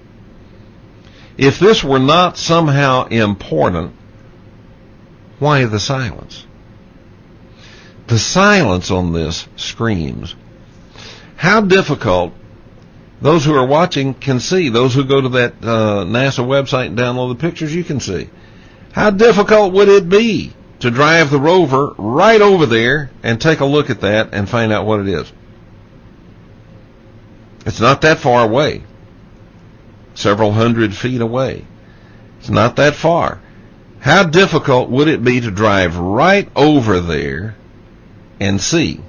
If this were not somehow important, why the silence? The silence on this screams. How difficult, those who are watching can see, those who go to that NASA website and download the pictures, you can see. How difficult would it be to drive the rover right over there and take a look at that and find out what it is? It's not that far away. Several hundred feet away. It's not that far. How difficult would it be to drive right over there and see?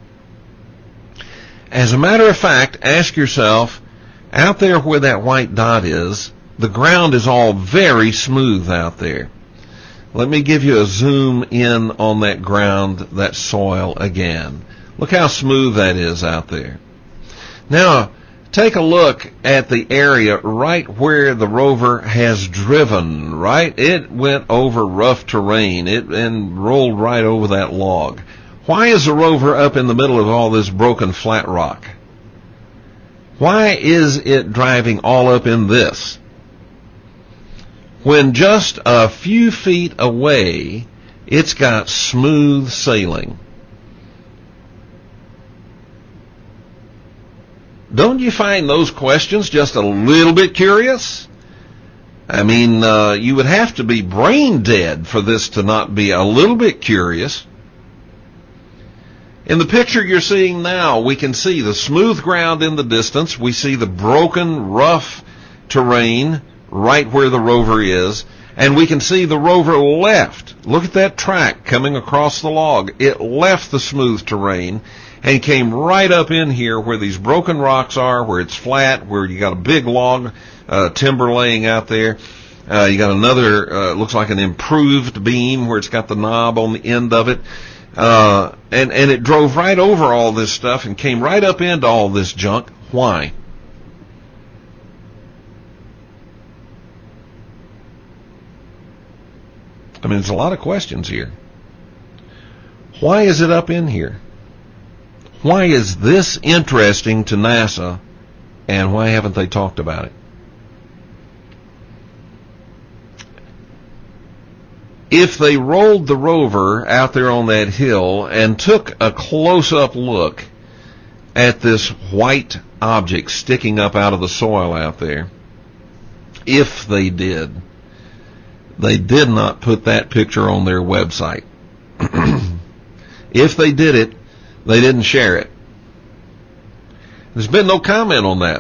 As a matter of fact, ask yourself, out there where that white dot is, the ground is all very smooth out there. Let me give you a zoom in on that ground, that soil again. Look how smooth that is out there. Now, take a look at the area right where the rover has driven, right? It went over rough terrain and rolled right over that log. Why is the rover up in the middle of all this broken flat rock? Why is it driving all up in this? When just a few feet away, it's got smooth sailing. Don't you find those questions just a little bit curious? I mean, you would have to be brain dead for this to not be a little bit curious. In the picture you're seeing now, we can see the smooth ground in the distance. We see the broken, rough terrain right where the rover is. And we can see the rover left. Look at that track coming across the log. It left the smooth terrain and came right up in here where these broken rocks are, where it's flat, where you got a big log timber laying out there. You got another, looks like an improved beam where it's got the knob on the end of it. And it drove right over all this stuff and came right up into all this junk. Why? I mean, there's a lot of questions here. Why is it up in here? Why is this interesting to NASA, and why haven't they talked about it? If they rolled the rover out there on that hill and took a close-up look at this white object sticking up out of the soil out there, if they did not put that picture on their website. If they did it, they didn't share it. There's been no comment on that.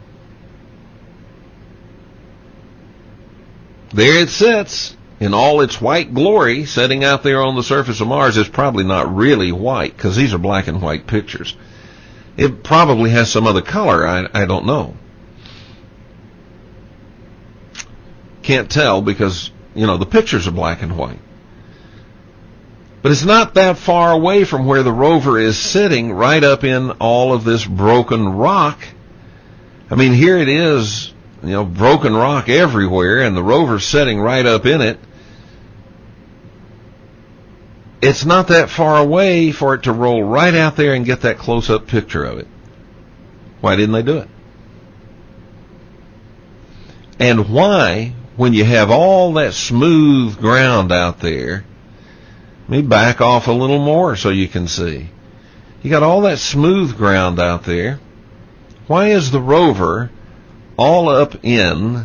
There it sits in all its white glory, sitting out there on the surface of Mars. It's probably not really white, because these are black and white pictures. It probably has some other color. I don't know. Can't tell because, the pictures are black and white. But it's not that far away from where the rover is sitting, right up in all of this broken rock. I mean, here it is, broken rock everywhere, and the rover's sitting right up in it. It's not that far away for it to roll right out there and get that close-up picture of it. Why didn't they do it? And why, when you have all that smooth ground out there, let me back off a little more so you can see. You got all that smooth ground out there. Why is the rover all up in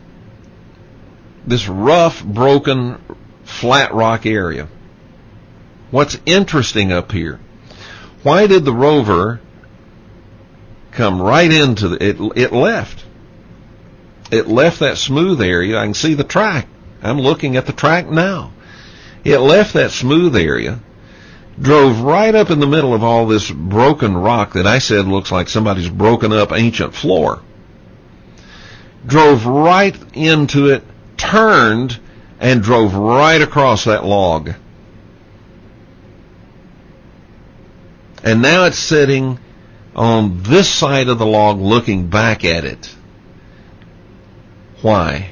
this rough, broken, flat rock area? What's interesting up here? Why did the rover come right into it left? It left that smooth area. I can see the track. I'm looking at the track now. It left that smooth area, drove right up in the middle of all this broken rock that I said looks like somebody's broken up ancient floor. Drove right into it, turned, and drove right across that log. And now it's sitting on this side of the log looking back at it. Why?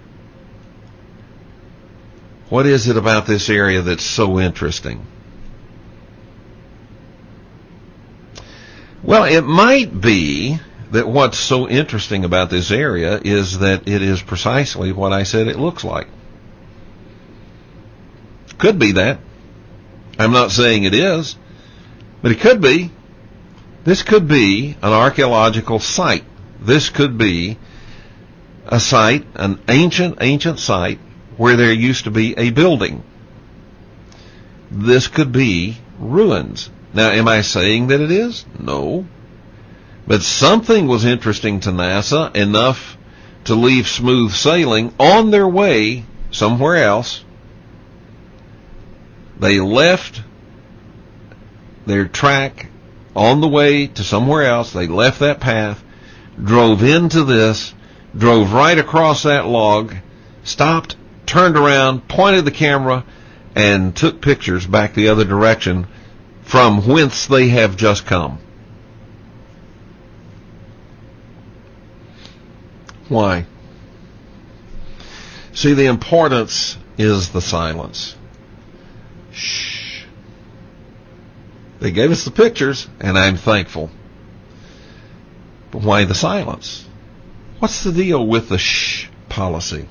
What is it about this area that's so interesting? Well, it might be that what's so interesting about this area is that it is precisely what I said it looks like. Could be that. I'm not saying it is, but it could be. This could be an archaeological site. This could be a site, an ancient site, where there used to be a building. This could be ruins. Now, am I saying that it is? No. But something was interesting to NASA, enough to leave smooth sailing on their way somewhere else. They left their track on the way to somewhere else. They left that path, drove into this, drove right across that log, stopped, turned around, pointed the camera, and took pictures back the other direction from whence they have just come. Why? See, the importance is the silence. Shh. They gave us the pictures, and I'm thankful. But why the silence? What's the deal with the shh policy?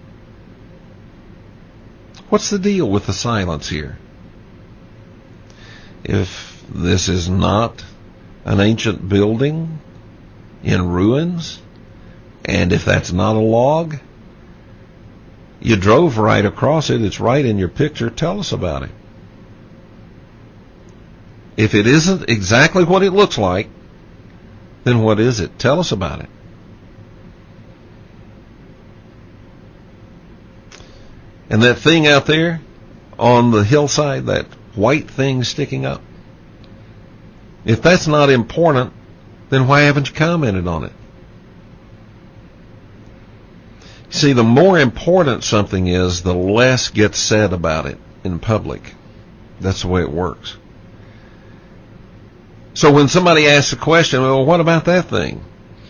What's the deal with the silence here? If this is not an ancient building in ruins, and if that's not a log, you drove right across it, it's right in your picture, tell us about it. If it isn't exactly what it looks like, then what is it? Tell us about it. And that thing out there on the hillside, that white thing sticking up, if that's not important, then why haven't you commented on it? See, the more important something is, the less gets said about it in public. That's the way it works. So when somebody asks a question, well, what about that thing?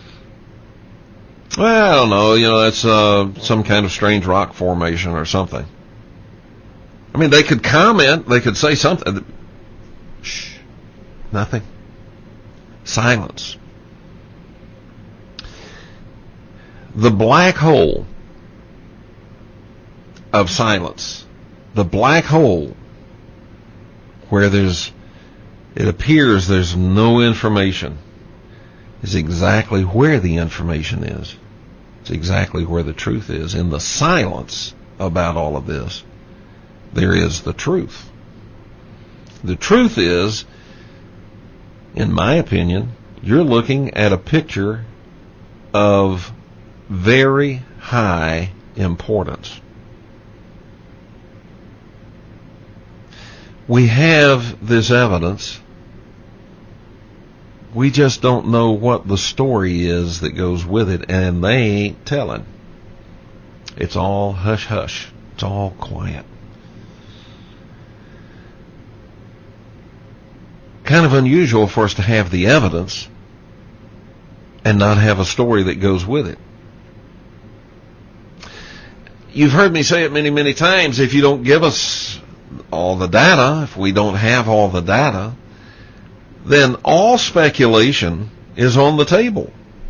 Well, I don't know, that's some kind of strange rock formation or something. I mean, they could comment, they could say something. Shh, nothing. Silence. The black hole of silence, the black hole where it appears there's no information, is exactly where the information is. It's exactly where the truth is. In the silence about all of this, there is the truth. The truth is, in my opinion, you're looking at a picture of very high importance. We have this evidence. We just don't know what the story is that goes with it, and they ain't telling. It's all hush-hush. It's all quiet. Kind of unusual for us to have the evidence and not have a story that goes with it. You've heard me say it many, many times, if you don't give us all the data, if we don't have all the data, then all speculation is on the table.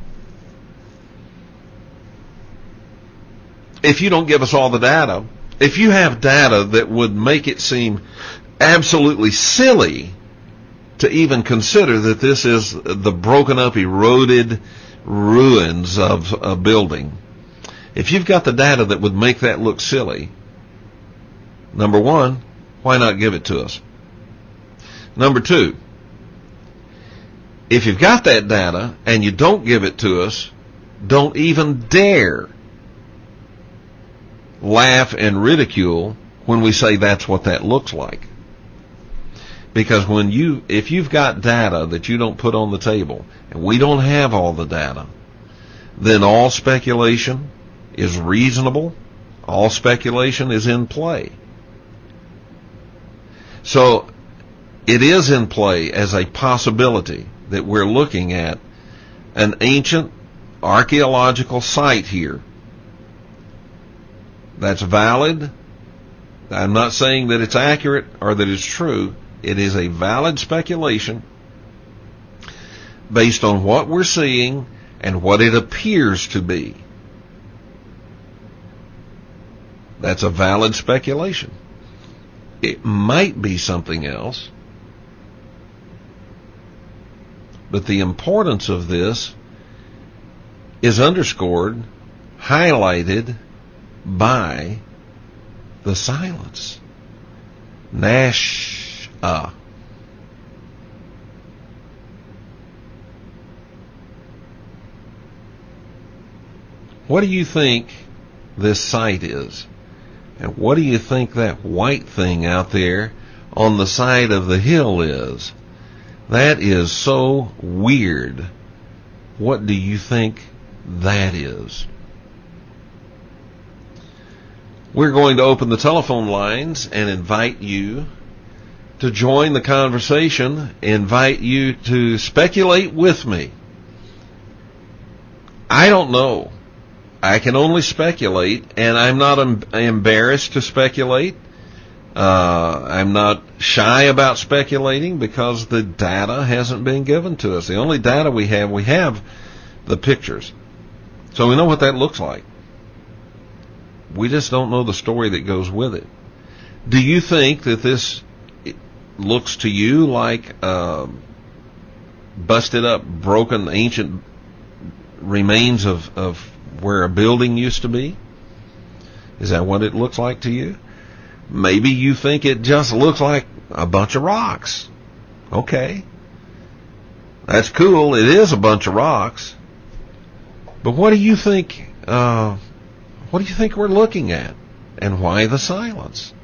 If you don't give us all the data, if you have data that would make it seem absolutely silly to even consider that this is the broken up, eroded ruins of a building, if you've got the data that would make that look silly, number one, why not give it to us? Number two, if you've got that data and you don't give it to us, don't even dare laugh and ridicule when we say that's what that looks like. Because if you've got data that you don't put on the table, and we don't have all the data, then all speculation is reasonable. All speculation is in play. So it is in play as a possibility that we're looking at an ancient archaeological site here that's valid. I'm not saying that it's accurate or that it's true. It is a valid speculation based on what we're seeing and what it appears to be. That's a valid speculation. It might be something else, but the importance of this is underscored, highlighted by the silence. Nash. What do you think this site is? And what do you think that white thing out there on the side of the hill is? That is so weird. What do you think that is? We're going to open the telephone lines and invite you to join the conversation, invite you to speculate with me. I don't know. I can only speculate, and I'm not embarrassed to speculate. I'm not shy about speculating because the data hasn't been given to us. The only data we have the pictures. So we know what that looks like. We just don't know the story that goes with it. Do you think that this looks to you like busted up, broken, ancient remains of where a building used to be? Is that what it looks like to you? Maybe you think it just looks like a bunch of rocks. Okay. That's cool. It is a bunch of rocks. But what do you think, we're looking at? And why the silence?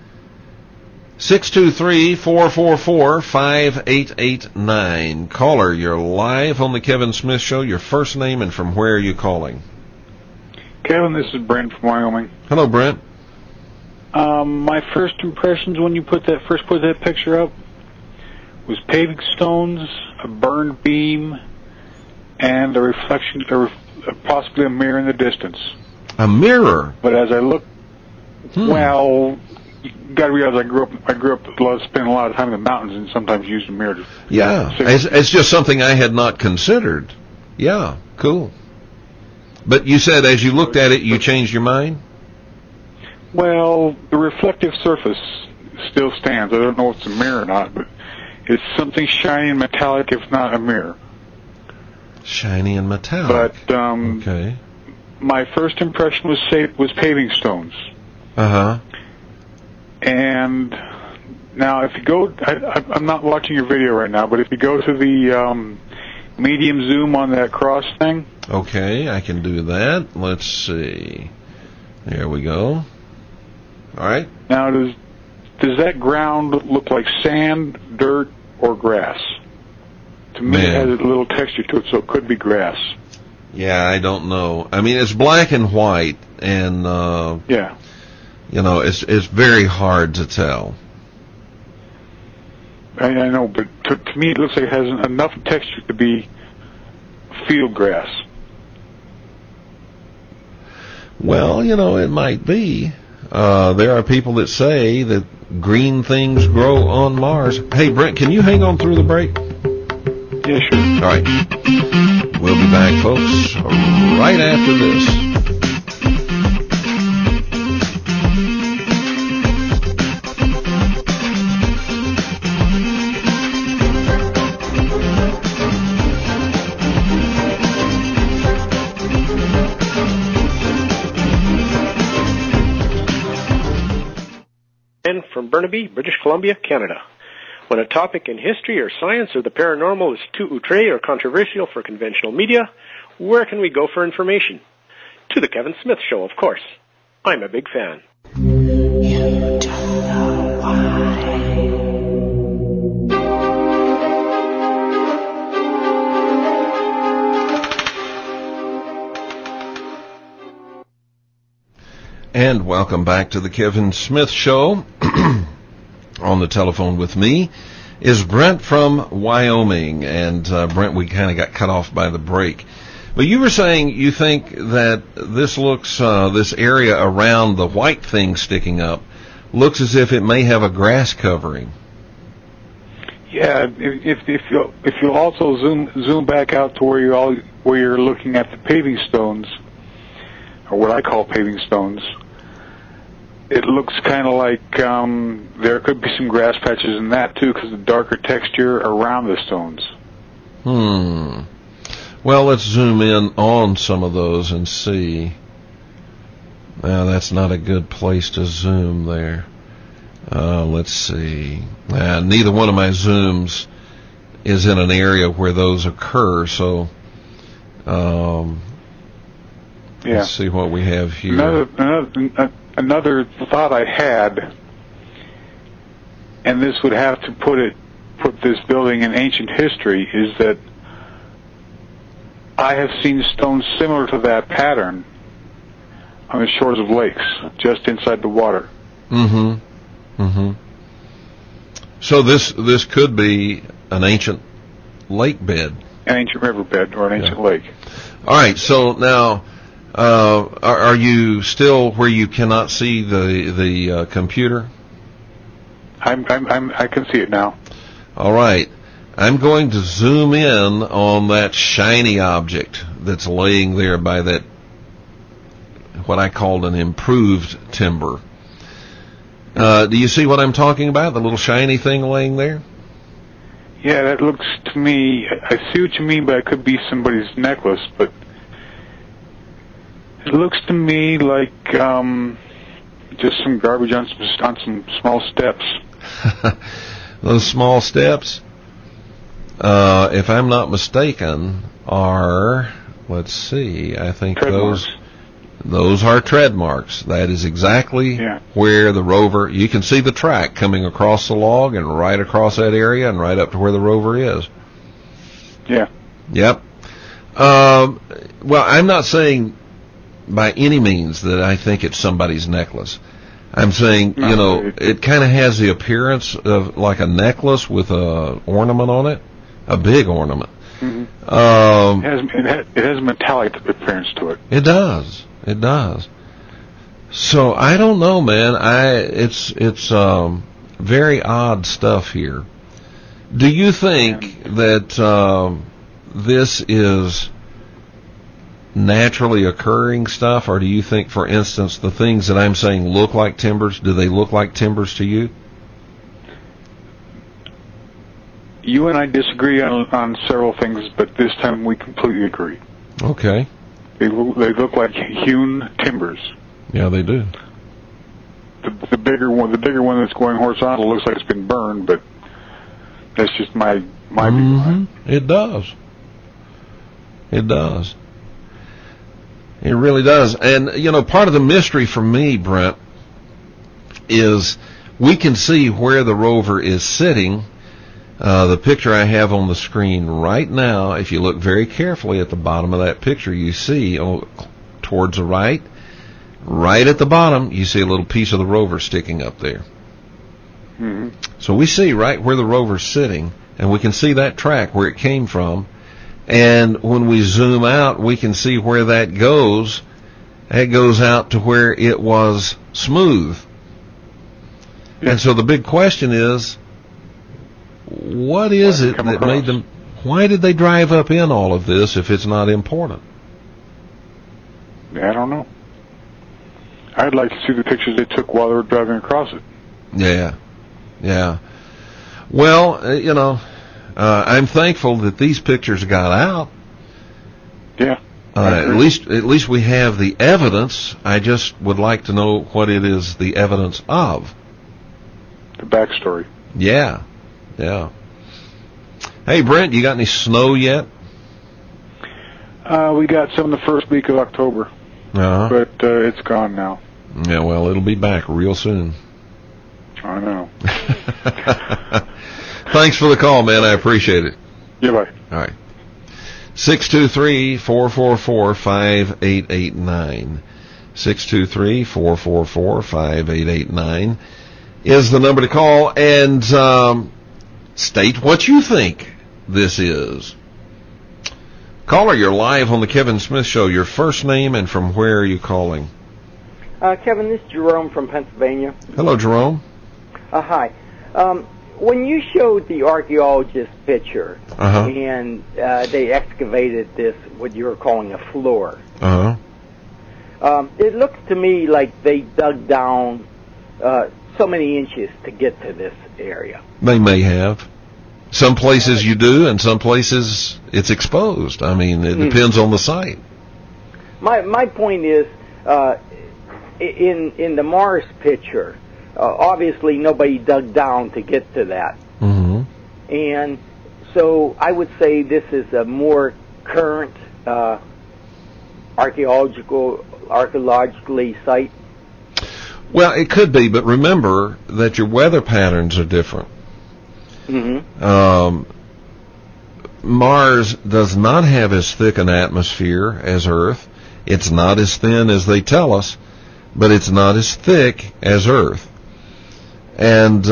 623-444-5889. Caller, you're live on the Kevin Smith Show. Your first name and from where are you calling? Kevin, this is Brent from Wyoming. Hello, Brent. My first impressions when you put that picture up was paving stones, a burned beam, and a reflection, possibly a mirror in the distance. A mirror? But as I look, well, you got to realize I grew up spent a lot of time in the mountains and sometimes used a mirror. It's just something I had not considered. Yeah, cool. But you said as you looked at it, you changed your mind? Well, the reflective surface still stands. I don't know if it's a mirror or not, but it's something shiny and metallic, if not a mirror. Shiny and metallic. But okay. My first impression was paving stones. Uh-huh. And now, if you go, I'm not watching your video right now, but if you go to the medium zoom on that cross thing. Okay, I can do that. Let's see. There we go. All right. Now, does that ground look like sand, dirt, or grass? To me, it has a little texture to it, so it could be grass. Yeah, I don't know. I mean, it's black and white, and yeah, you know, it's very hard to tell. I know, but to me, it looks like it has enough texture to be field grass. Well, you know, it might be. There are people that say that green things grow on Mars. Hey, Brent, can you hang on through the break? Yeah, sure. All right. We'll be back, folks, right after this. From Burnaby, British Columbia, Canada. When a topic in history or science or the paranormal is too outré or controversial for conventional media, where can we go for information? To the Kevin Smith Show, of course. I'm a big fan. You don't know why. And welcome back to the Kevin Smith Show. On the telephone with me is Brent from Wyoming. And Brent, we kind of got cut off by the break. But you were saying you think that this looks, this area around the white thing sticking up, looks as if it may have a grass covering. Yeah, if you also zoom back out to where you're looking at the paving stones, or what I call paving stones, it looks kind of like there could be some grass patches in that too, because of the darker texture around the stones. Well, let's zoom in on some of those and see. Now, that's not a good place to zoom there. Let's see. Neither one of my zooms is in an area where those occur, so Yeah. Let's see what we have here. Another thought I had, and this would have to put this building in ancient history, is that I have seen stones similar to that pattern on the shores of lakes, just inside the water. Mm-hmm. Mm-hmm. So this could be an ancient lake bed. An ancient riverbed or an ancient lake. All right, so now, are you still where you cannot see the computer? I can see it now. All right. I'm going to zoom in on that shiny object that's laying there by that, what I called an improved timber. Do you see what I'm talking about? The little shiny thing laying there? Yeah, that looks to me, I see what you mean, but it could be somebody's necklace, but it looks to me like just some garbage on some small steps. Those small steps, if I'm not mistaken, are, let's see, I think tread marks. Those are tread marks. That is exactly where the rover, you can see the track coming across the log and right across that area and right up to where the rover is. Yeah. Yep. Well, I'm not saying by any means that I think it's somebody's necklace. I'm saying, it kind of has the appearance of like a necklace with a ornament on it, a big ornament. Mm-hmm. It has a metallic appearance to it. It does. It does. So I don't know, man. It's very odd stuff here. Do you think that this is naturally occurring stuff, or do you think, for instance, the things that I'm saying look like timbers? Do they look like timbers to you? You and I disagree on several things, but this time we completely agree. Okay. They look like hewn timbers. Yeah, they do. The bigger one that's going horizontal looks like it's been burned, but that's just my view on it. It does. It does. It really does. And, part of the mystery for me, Brent, is we can see where the rover is sitting. The picture I have on the screen right now, if you look very carefully at the bottom of that picture, you see towards the right at the bottom, you see a little piece of the rover sticking up there. Mm-hmm. So we see right where the rover's sitting, and we can see that track where it came from. And when we zoom out, we can see where that goes. That goes out to where it was smooth. Yeah. And so the big question is, what is it that made them, why did they drive up in all of this if it's not important? Yeah, I don't know. I'd like to see the pictures they took while they were driving across it. Yeah. Well, I'm thankful that these pictures got out. Yeah. At least we have the evidence. I just would like to know what it is the evidence of. The backstory. Yeah. Hey, Brent, you got any snow yet? We got some the first week of October. But it's gone now. Yeah, well, it'll be back real soon. I know. Thanks for the call, man. I appreciate it. Yeah, bye. All right. 623-444-5889. 623-444-5889 is the number to call, and state what you think this is. Caller, you're live on the Kevin Smith Show. Your first name and from where are you calling? Kevin, this is Jerome from Pennsylvania. Hello, Jerome. Hi. When you showed the archaeologist picture and they excavated this, what you were calling a floor, it looks to me like they dug down so many inches to get to this area. They may have. Some places you do, and some places it's exposed. I mean, it depends on the site. My point is, in the Mars picture, obviously nobody dug down to get to that. Mm-hmm. And so I would say this is a more current archaeologically site? Well, it could be, but remember that your weather patterns are different. Mm-hmm. Mars does not have as thick an atmosphere as Earth. It's not as thin as they tell us, but it's not as thick as Earth. And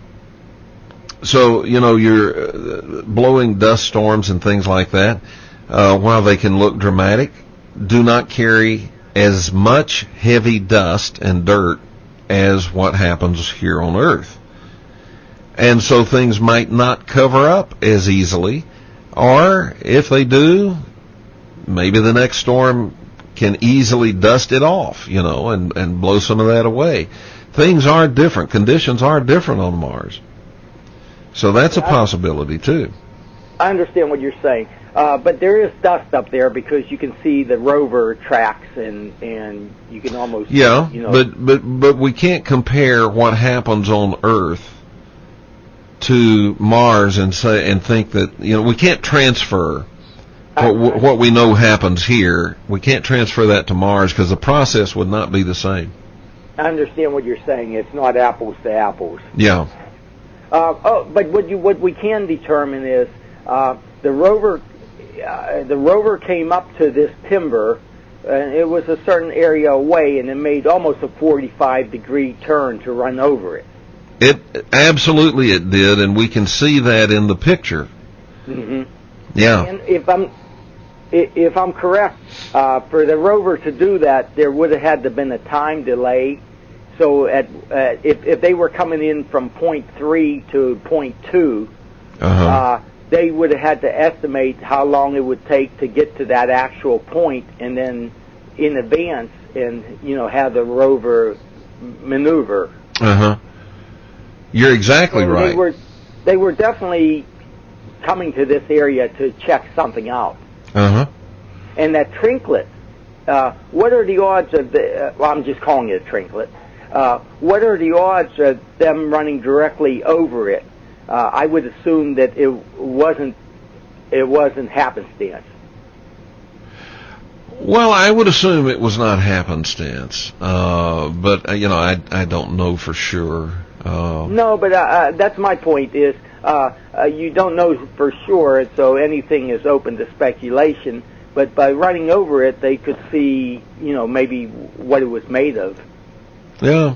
so, you're blowing dust storms and things like that, while they can look dramatic, do not carry as much heavy dust and dirt as what happens here on Earth. And so things might not cover up as easily, or if they do, maybe the next storm can easily dust it off, and blow some of that away. Things are different. Conditions are different on Mars. So that's a possibility, too. I understand what you're saying. But there is dust up there because you can see the rover tracks and you can almost... Yeah, but we can't compare what happens on Earth to Mars and think that, we can't transfer what we know happens here. We can't transfer that to Mars because the process would not be the same. I understand what you're saying. It's not apples to apples. Yeah. But what we can determine is the rover came up to this timber, and it was a certain area away, and it made almost a 45-degree turn to run over it. Absolutely it did, and we can see that in the picture. Mm-hmm. Yeah. And if I'm correct, for the rover to do that, there would have had to been a time delay. So if they were coming in from point 3 to point 2, they would have had to estimate how long it would take to get to that actual point, and then in advance, and have the rover maneuver. You're exactly right. They were definitely coming to this area to check something out. And that Trinket, what are the odds of I'm just calling it a Trinket. What are the odds of them running directly over it? I would assume that it wasn't happenstance. Well, I would assume it was not happenstance, but I don't know for sure. No, but that's my point. Is you don't know for sure, so anything is open to speculation. But by running over it, they could see, maybe what it was made of. Yeah.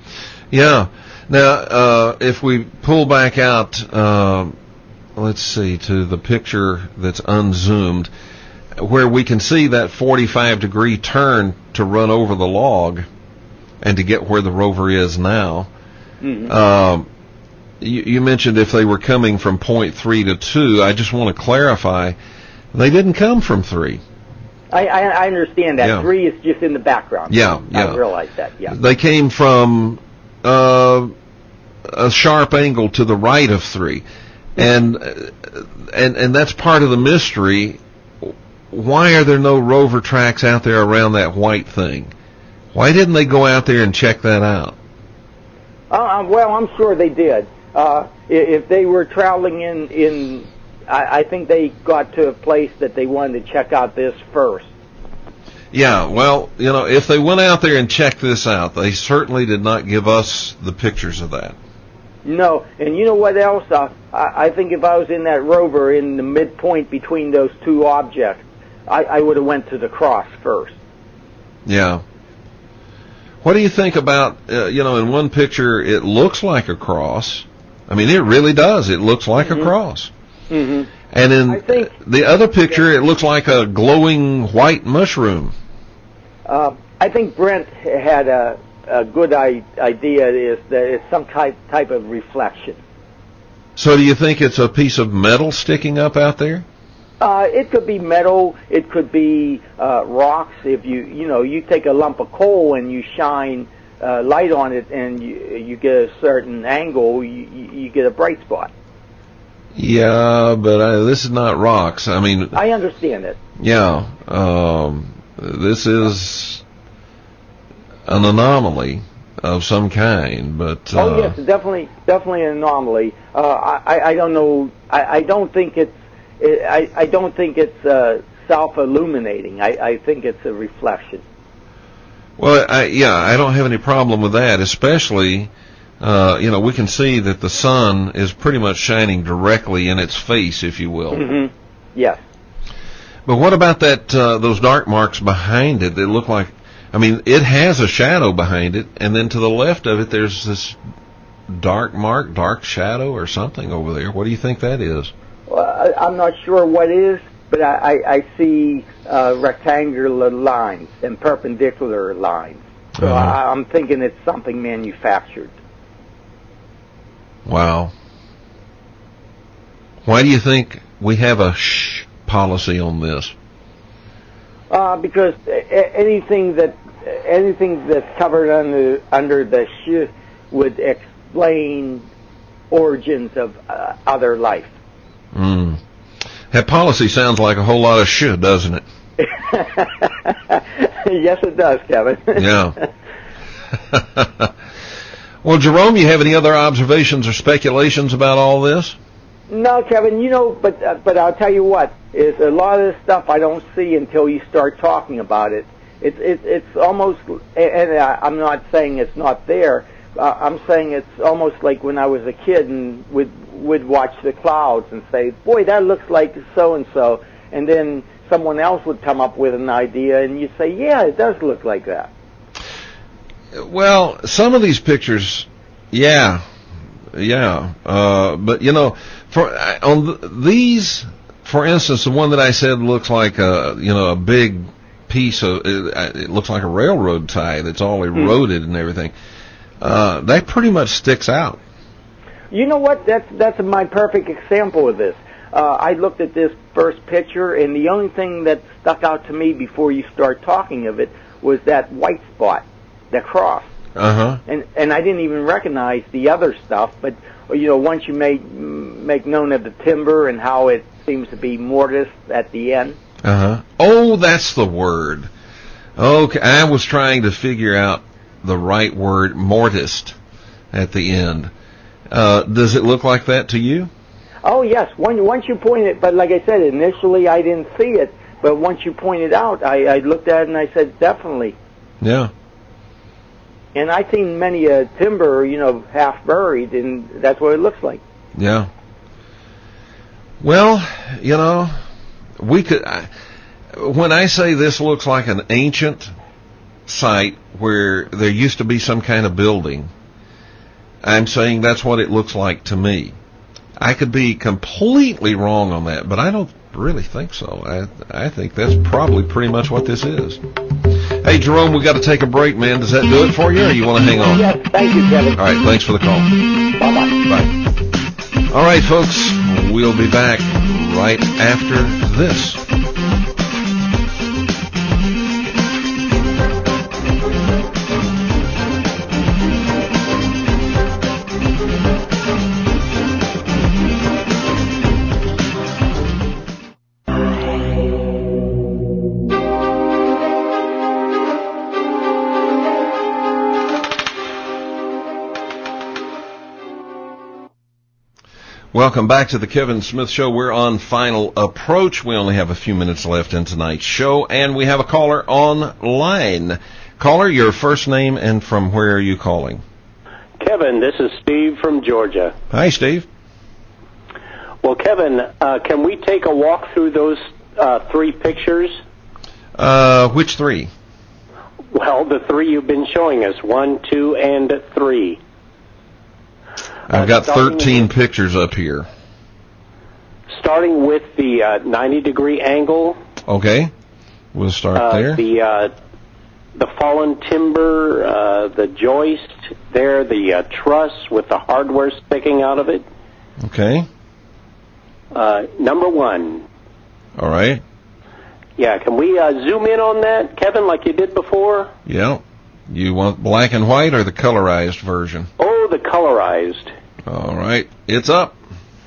Now, if we pull back out, let's see, to the picture that's unzoomed, where we can see that 45-degree turn to run over the log and to get where the rover is now. Mm-hmm. You mentioned if they were coming from point 3 to 2. I just want to clarify, they didn't come from 3. I understand that. Yeah. 3 is just in the background. Yeah. I realize that, yeah. They came from a sharp angle to the right of 3. And that's part of the mystery. Why are there no rover tracks out there around that white thing? Why didn't they go out there and check that out? Well, I'm sure they did. If they were traveling in I think they got to a place that they wanted to check out this first. Yeah, well, if they went out there and checked this out, they certainly did not give us the pictures of that. No, and you know what else? I think if I was in that rover in the midpoint between those two objects, I would have went to the cross first. Yeah. What do you think about, in one picture it looks like a cross. I mean, it really does. It looks like a cross. Mm-hmm. And in the other picture, it looks like a glowing white mushroom. I think Brent had a good idea is that it's some type of reflection. So do you think it's a piece of metal sticking up out there? It could be metal. It could be rocks. If you take a lump of coal and you shine light on it and you get a certain angle, you get a bright spot. Yeah, but this is not rocks. I mean, I understand it. Yeah, this is an anomaly of some kind, but oh yes, definitely an anomaly. I don't know. I don't think it's self-illuminating. I think it's a reflection. Well, I don't have any problem with that, especially, we can see that the sun is pretty much shining directly in its face, if you will. Mm-hmm. Yes. But what about those dark marks behind it that look like, it has a shadow behind it, and then to the left of it there's this dark shadow or something over there. What do you think that is? Well, I'm not sure what it is, but I see rectangular lines and perpendicular lines. So I'm thinking it's something manufactured. Wow. Why do you think we have a shh policy on this? Because anything that's covered under the sh would explain origins of other life. Mm. That policy sounds like a whole lot of shh, doesn't it? Yes, it does, Kevin. Yeah. Well, Jerome, you have any other observations or speculations about all this? No, Kevin, but I'll tell you what, is a lot of this stuff I don't see until you start talking about it. It's almost, and I'm not saying it's not there, I'm saying it's almost like when I was a kid and would watch the clouds and say, boy, that looks like so-and-so, and then someone else would come up with an idea and you say, yeah, it does look like that. Well, some of these pictures, yeah. But these, for instance, the one that I said looks like a big piece of, it looks like a railroad tie that's all eroded and everything. That pretty much sticks out. You know what? That's my perfect example of this. I looked at this first picture, and the only thing that stuck out to me before you start talking of it was that white spot, the cross. Uh-huh. And I didn't even recognize the other stuff, but once you make known of the timber and how it seems to be mortised at the end. Uh-huh. Oh, that's the word. Okay, I was trying to figure out the right word, mortised, at the end. Does it look like that to you? Oh, yes. Once you point it, but like I said, initially I didn't see it, but once you pointed out, I looked at it and I said, definitely. Yeah. And I've seen many a timber, half buried, and that's what it looks like. Yeah. Well, we could. When I say this looks like an ancient site where there used to be some kind of building, I'm saying that's what it looks like to me. I could be completely wrong on that, but I don't really think so. I think that's probably pretty much what this is. Hey, Jerome, we got to take a break, man. Does that do it for you, or you want to hang on? Yes, thank you, Kevin. All right, thanks for the call. Bye-bye. Bye. All right, folks, we'll be back right after this. Welcome back to the Kevin Smith Show. We're on final approach. We only have a few minutes left in tonight's show, and we have a caller online. Caller, your first name and from where are you calling? Kevin, this is Steve from Georgia. Hi, Steve. Well, Kevin, can we take a walk through those three pictures? Which three? Well, the three you've been showing us, 1, 2, and 3. I've got 13 pictures up here. Starting with the 90-degree angle. Okay, we'll start there. The fallen timber, the joist there, the truss with the hardware sticking out of it. Okay. Number 1. All right. Yeah, can we zoom in on that, Kevin, like you did before? Yeah. You want black and white or the colorized version? Oh, the colorized. All right. It's up.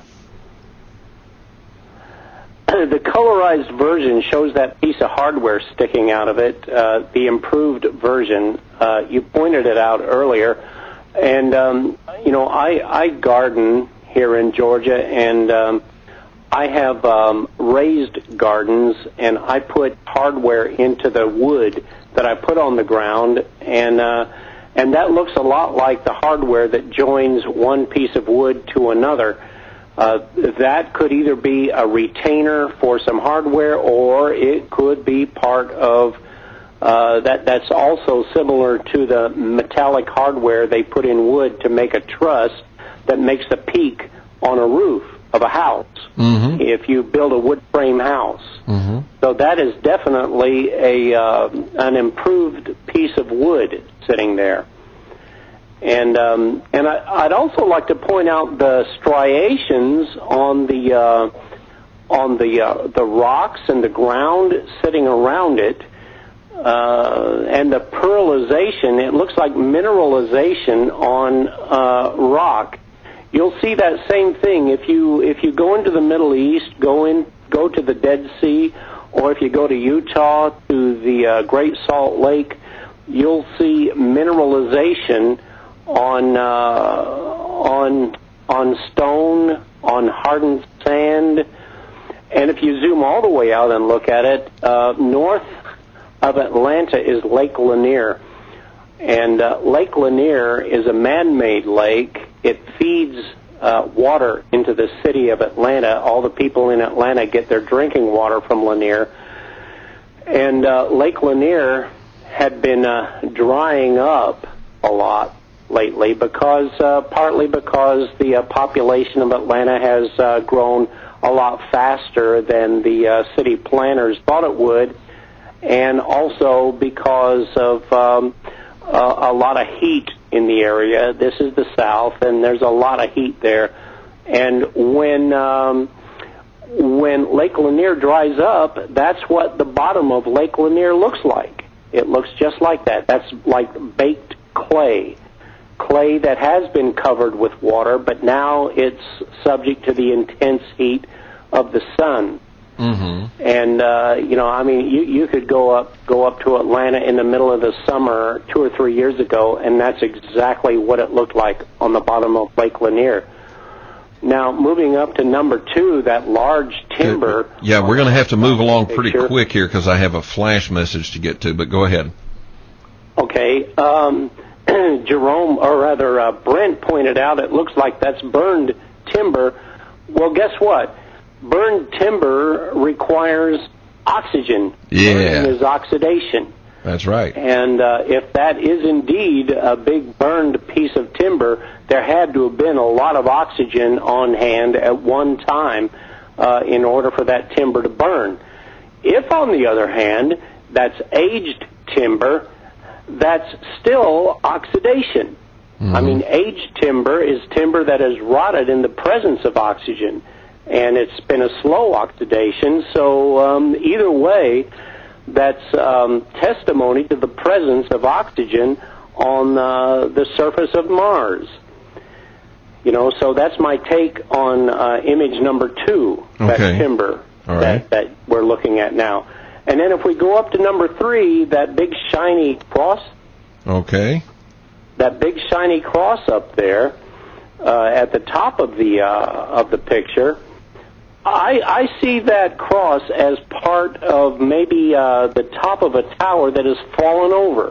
The colorized version shows that piece of hardware sticking out of it, the improved version. You pointed it out earlier. And, I garden here in Georgia, and I have raised gardens, and I put hardware into the wood that I put on the ground, and that looks a lot like the hardware that joins one piece of wood to another. That could either be a retainer for some hardware, or it could be part of that's also similar to the metallic hardware they put in wood to make a truss that makes the peak on a roof of a house, if you build a wood frame house. So that is definitely an improved piece of wood sitting there. And I'd also like to point out the striations on the rocks and the ground sitting around it, and the pearlization. It looks like mineralization on rock. You'll see that same thing if you go into the Middle East, go to the Dead Sea, or if you go to Utah to the Great Salt Lake, you'll see mineralization on stone, on hardened sand. And if you zoom all the way out and look at it, north of Atlanta is Lake Lanier. And Lake Lanier is a man-made lake. It feeds water into the city of Atlanta. All the people in Atlanta get their drinking water from Lanier. And Lake Lanier had been drying up a lot lately partly because the population of Atlanta has grown a lot faster than the city planners thought it would, and also because of a lot of heat in the area. This is the South, and there's a lot of heat there. And when Lake Lanier dries up, that's what the bottom of Lake Lanier looks like. It looks just like that. That's like baked clay that has been covered with water, but now it's subject to the intense heat of the sun. And you could go up to Atlanta in the middle of the summer 2 or 3 years ago, and that's exactly what it looked like on the bottom of Lake Lanier. Now, moving up to number 2, that large timber. Yeah, we're going to have to move along pretty quick here because I have a flash message to get to, but go ahead. Okay. Brent pointed out it looks like that's burned timber. Well, guess what? Burned timber requires oxygen. Yeah. Burning is oxidation. That's right. And if that is indeed a big burned piece of timber, there had to have been a lot of oxygen on hand at one time in order for that timber to burn. If, on the other hand, that's aged timber, that's still oxidation. I mean, aged timber is timber that has rotted in the presence of oxygen, and it's been a slow oxidation. So either way, that's testimony to the presence of oxygen on the surface of Mars. So that's my take on image number 2, that timber that we're looking at now. And then if we go up to number 3, that big shiny cross. Okay. That big shiny cross up there at the top of the picture. I see that cross as part of maybe the top of a tower that has fallen over.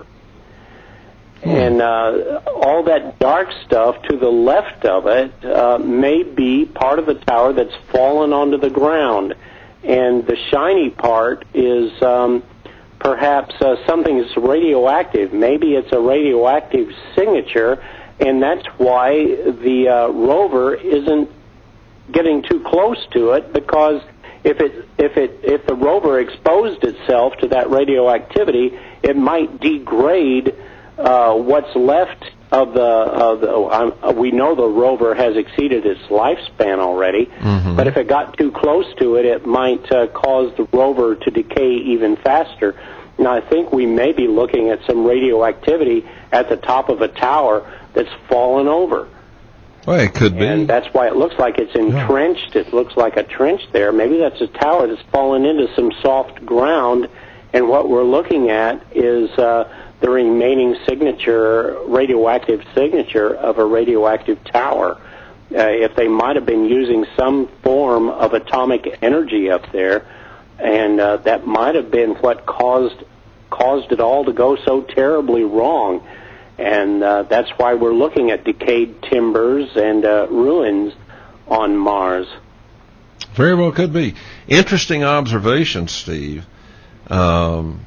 And all that dark stuff to the left of it may be part of the tower that's fallen onto the ground. And the shiny part is perhaps something that's radioactive. Maybe it's a radioactive signature, and that's why the rover isn't getting too close to it, because if the rover exposed itself to that radioactivity, it might degrade what's left of the. We know the rover has exceeded its lifespan already, but if it got too close to it, it might cause the rover to decay even faster. Now, I think we may be looking at some radioactivity at the top of a tower that's fallen over. Well, it could be. And that's why it looks like it's entrenched. It looks like a trench there. Maybe that's a tower that's fallen into some soft ground, and what we're looking at is the remaining radioactive signature of a radioactive tower if they might have been using some form of atomic energy up there, and that might have been what caused it all to go so terribly wrong. And that's why we're looking at decayed timbers and ruins on Mars. Very well could be. Interesting observation, Steve. And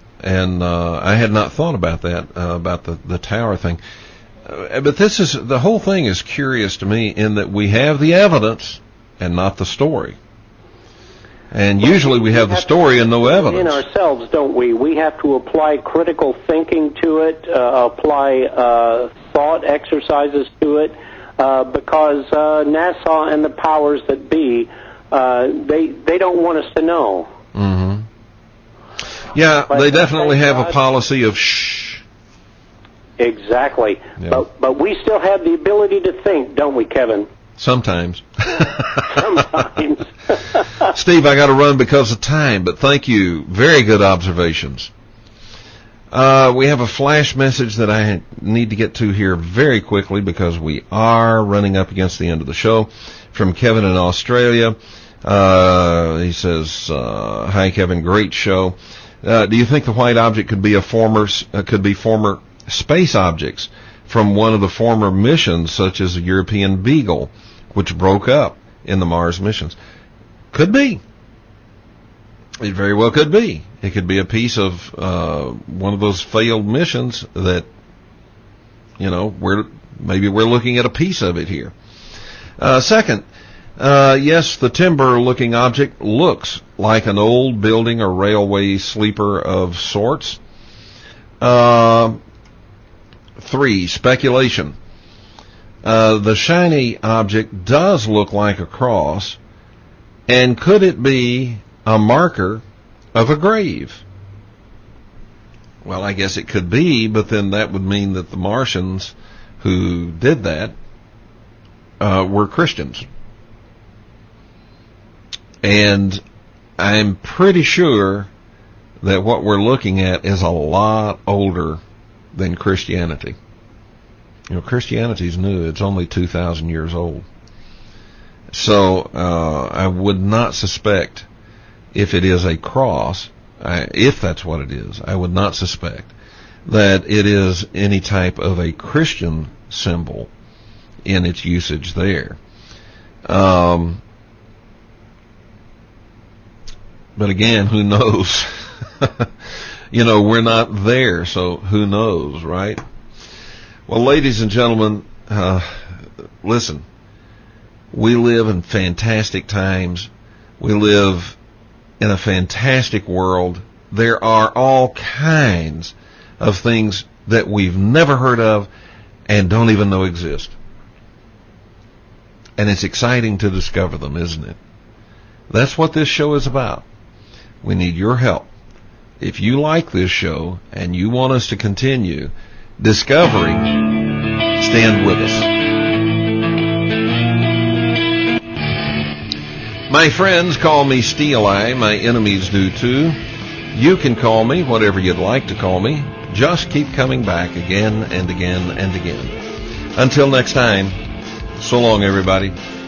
I had not thought about that, about the tower thing. But the whole thing is curious to me in that we have the evidence and not the story. And usually we have the story and no evidence. In ourselves, don't we? We have to apply critical thinking to it, apply thought exercises to it, because NASA and the powers that be, they don't want us to know. Mm-hmm. Yeah, but they definitely have a policy of shh. Exactly. Yeah. But we still have the ability to think, don't we, Kevin? Sometimes. Sometimes. Steve, I got to run because of time, but thank you. Very good observations. We have a flash message that I need to get to here very quickly because we are running up against the end of the show. From Kevin in Australia. He says, "Hi, Kevin. Great show. Do you think the white object could be former space objects from one of the former missions, such as the European Beagle, which broke up in the Mars missions?" Could be. It very well could be. It could be a piece of one of those failed missions that, we're looking at a piece of it here. Second, yes, the timber-looking object looks like an old building or railway sleeper of sorts. 3, speculation. The shiny object does look like a cross, and could it be a marker of a grave? Well, I guess it could be, but then that would mean that the Martians who did that were Christians. And I'm pretty sure that what we're looking at is a lot older than Christianity. Christianity's new. It's only 2,000 years old. So I would not suspect, if it is a cross, if that's what it is, I would not suspect that it is any type of a Christian symbol in its usage there. But again, who knows? We're not there, so who knows, right? Well, ladies and gentlemen, listen, we live in fantastic times. We live in a fantastic world. There are all kinds of things that we've never heard of and don't even know exist. And it's exciting to discover them, isn't it? That's what this show is about. We need your help. If you like this show and you want us to continue discovering, stand with us. My friends call me Steel Eye. My enemies do too. You can call me whatever you'd like to call me. Just keep coming back again and again and again. Until next time, so long, everybody.